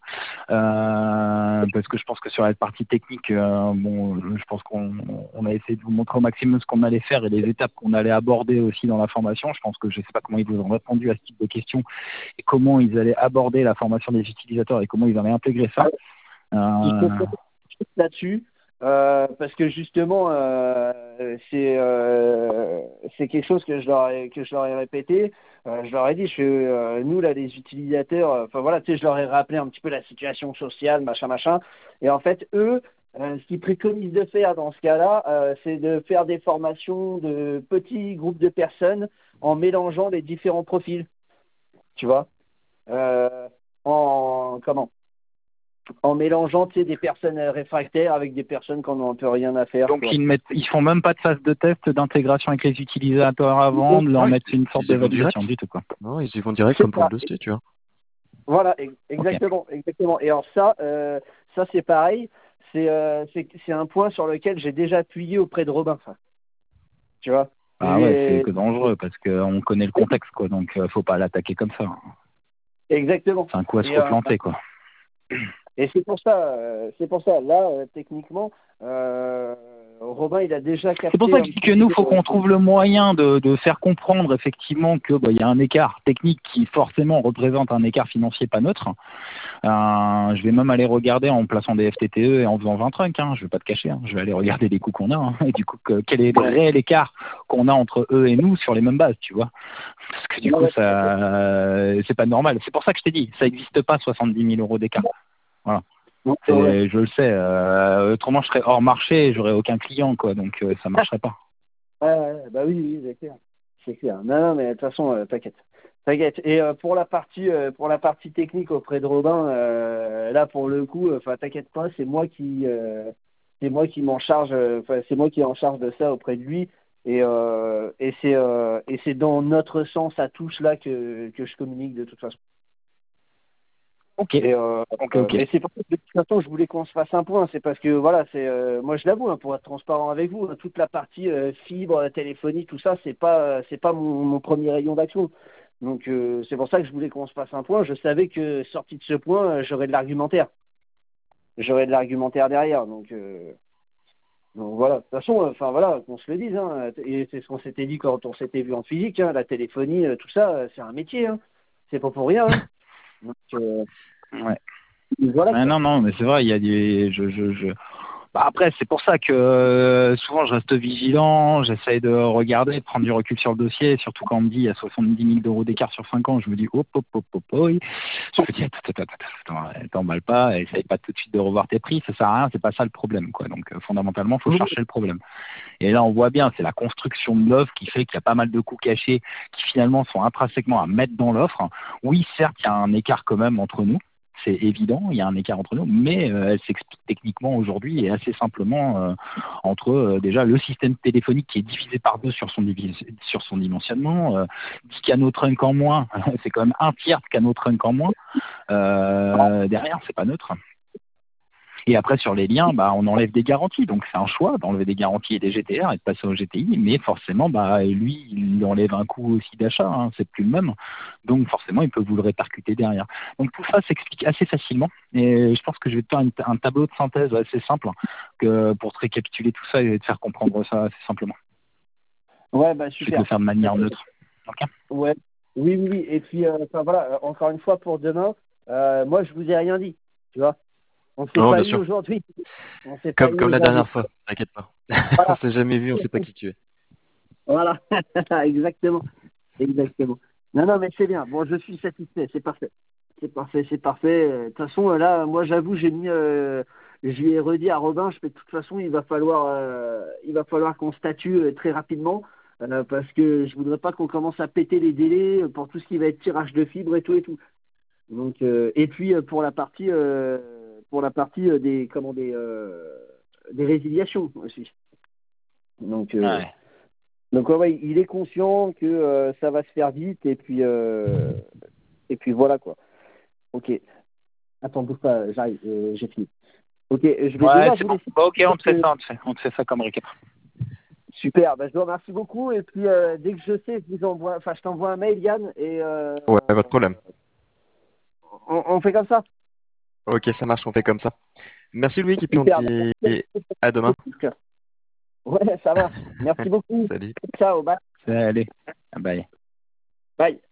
Euh, parce que je pense que sur la partie technique, euh, bon, je pense qu'on on a essayé de vous montrer au maximum ce qu'on allait faire et les étapes qu'on allait aborder aussi dans la formation. Je pense que je ne sais pas comment ils vous ont répondu à ce type de questions et comment ils allaient aborder la formation des utilisateurs et comment ils allaient intégrer ça. il faut Euh, faire là-dessus euh, parce que justement, euh, c'est euh, c'est quelque chose que je leur ai, que je leur ai répété. Euh, je leur ai dit, je fais, euh, nous là, les utilisateurs, euh, enfin voilà, tu sais, je leur ai rappelé un petit peu la situation sociale, machin, machin. Et en fait, eux, euh, ce qu'ils préconisent de faire dans ce cas-là, euh, c'est de faire des formations de petits groupes de personnes en mélangeant les différents profils, tu vois. Euh, en comment en mélangeant tu sais, des personnes euh, réfractaires avec des personnes qui n'ont un peu rien à faire. Donc Quoi. ils ne mettent, ils font même pas de phase de test d'intégration avec les utilisateurs avant, de leur Non, ils, mettre une sorte ils y vont d'évaluation direct. du tout quoi. Non, ils y vont direct C'est comme pour ça. le dossier, tu vois. Voilà, ex- Ok. exactement, exactement. Et alors ça, euh, ça c'est pareil. C'est euh, c'est c'est un point sur lequel j'ai déjà appuyé auprès de Robin. Ça. Tu vois. Ah ouais, c'est J'ai- que dangereux parce qu'on connaît le contexte quoi, donc euh, faut pas l'attaquer comme ça. Exactement. C'est un coup à se Et, euh, replanter quoi. et c'est pour ça, euh, c'est pour ça. Là, euh, techniquement, euh, Robin, il a déjà C'est pour capté ça un que je dis petit que nous, peu. faut qu'on trouve le moyen de, de faire comprendre effectivement que bah, il y a un écart technique qui forcément représente un écart financier pas neutre. Euh, je vais même aller regarder en plaçant des F T T E et en faisant vingt trunks, hein, je vais pas te cacher, hein, je vais aller regarder les coûts qu'on a, hein, et du coup que, quel est le Ouais. réel écart qu'on a entre eux et nous sur les mêmes bases, tu vois. Parce que du Ouais, coup, ouais, tout à fait. ça, euh, c'est pas normal. C'est pour ça que je t'ai dit, ça n'existe pas soixante-dix mille euros d'écart. Voilà. Ouais, ouais. C'est, je le sais. Euh, autrement, je serais hors marché et j'aurais aucun client, quoi. Donc, euh, ça marcherait pas. Ouais, ouais, bah oui, oui, c'est clair. C'est clair. Non, non, mais de toute façon, euh, t'inquiète. T'inquiète. Et euh, pour la partie euh, pour la partie technique auprès de Robin, euh, là pour le coup, enfin t'inquiète pas, c'est moi qui euh, c'est moi qui m'en charge, euh, enfin c'est moi qui est en charge de ça auprès de lui. Et euh, et c'est euh, et c'est dans notre sens à tous là que que je communique de toute façon. Ok. Et, euh, Ok, euh, ok. et c'est pour ça que de toute façon, je voulais qu'on se fasse un point. C'est parce que, voilà, c'est euh, moi, je l'avoue, hein, pour être transparent avec vous, hein, toute la partie euh, fibre, téléphonie, tout ça, c'est pas, euh, c'est pas mon, mon premier rayon d'action. Donc, euh, c'est pour ça que je voulais qu'on se fasse un point. Je savais que, sorti de ce point, euh, j'aurais de l'argumentaire. J'aurais de l'argumentaire derrière. Donc, euh, donc voilà. De toute façon, enfin voilà, qu'on se le dise. Hein, et c'est ce qu'on s'était dit quand on s'était vu en physique. Hein, la téléphonie, euh, tout ça, euh, c'est un métier. Hein. C'est pas pour rien. Hein. Donc, euh, Ouais. voilà. Ouais, Quoi. non, non, mais c'est vrai, il y a des, je, je, je, Bah après, c'est pour ça que euh, souvent je reste vigilant, j'essaye de regarder, de prendre du recul sur le dossier, surtout quand on me dit il y a soixante-dix mille euros d'écart sur cinq ans, je me dis hop, hop, hop, hop, hop, je me dis attends, attends, attends, attends, t'emballes pas, essaye pas tout de suite de revoir tes prix, ça sert à rien, c'est pas ça le problème, quoi. Donc euh, fondamentalement, faut chercher le problème. Et là, on voit bien, c'est la construction de l'offre qui fait qu'il y a pas mal de coûts cachés qui finalement sont intrinsèquement à mettre dans l'offre. Oui, certes, il y a un écart quand même entre nous. c'est évident, il y a un écart entre nous, mais euh, elle s'explique techniquement aujourd'hui et assez simplement euh, entre euh, déjà le système téléphonique qui est divisé par deux sur son, divis- sur son dimensionnement, euh, dix canaux trunk en moins, c'est quand même un tiers de canaux trunk en moins. Euh, derrière, c'est pas neutre. Et après, sur les liens, bah, on enlève des garanties. Donc, c'est un choix d'enlever des garanties et des G T R et de passer au G T I. Mais forcément, bah, lui, il enlève un coût aussi d'achat. Hein, c'est plus le même. Donc, forcément, il peut vous le répercuter derrière. Donc, tout ça s'explique assez facilement. Et je pense que je vais te faire une- un tableau de synthèse assez simple que, pour te récapituler tout ça et te faire comprendre ça assez simplement. Ouais, bah Je vais te super. le faire de manière neutre. Ok. Ouais. Oui, oui, oui. Et puis, euh, enfin voilà, euh, encore une fois pour demain, euh, moi je vous ai rien dit, tu vois. On s'est Non, pas bien eu sûr. aujourd'hui. On s'est pas Comme, eu comme la aujourd'hui. dernière fois, t'inquiète pas. On Voilà. s'est jamais vu, on sait pas qui tu es. Voilà. Exactement. Exactement. Non, non, mais c'est bien. Bon, je suis satisfait. C'est parfait. C'est parfait, c'est parfait. Euh, De toute façon, euh, là, moi, j'avoue, j'ai mis, euh, je lui ai redit à Robin, je fais de toute façon, il va falloir, euh, il va falloir qu'on statue euh, très rapidement, euh, parce que je voudrais pas qu'on commence à péter les délais pour tout ce qui va être tirage de fibres et tout et tout. Donc, euh, et puis euh, pour la partie, euh, pour la partie euh, des, comment des, euh, des résiliations aussi. Donc, euh, Ouais. donc ouais, ouais, il est conscient que euh, ça va se faire vite et puis, euh, et puis voilà quoi. Ok. Attends, bouge pas, j'arrive, euh, j'ai fini. Ok, je vais Ouais, devoir c'est vous bon. laisser. Bon, ok, on te fait Euh, ça, on te fait, on te fait ça comme récap. Super, bah, je vous remercie beaucoup et puis euh, dès que je sais, je vous envoie, enfin je t'envoie un mail Yann et euh, Ouais, pas de problème. on, on fait comme ça. Ok, ça marche, on fait comme ça. Merci Louis, et puis on te Super. dit à demain. Ouais, ça marche. Merci beaucoup. Salut. Ciao, bye. Allez, bye. Bye.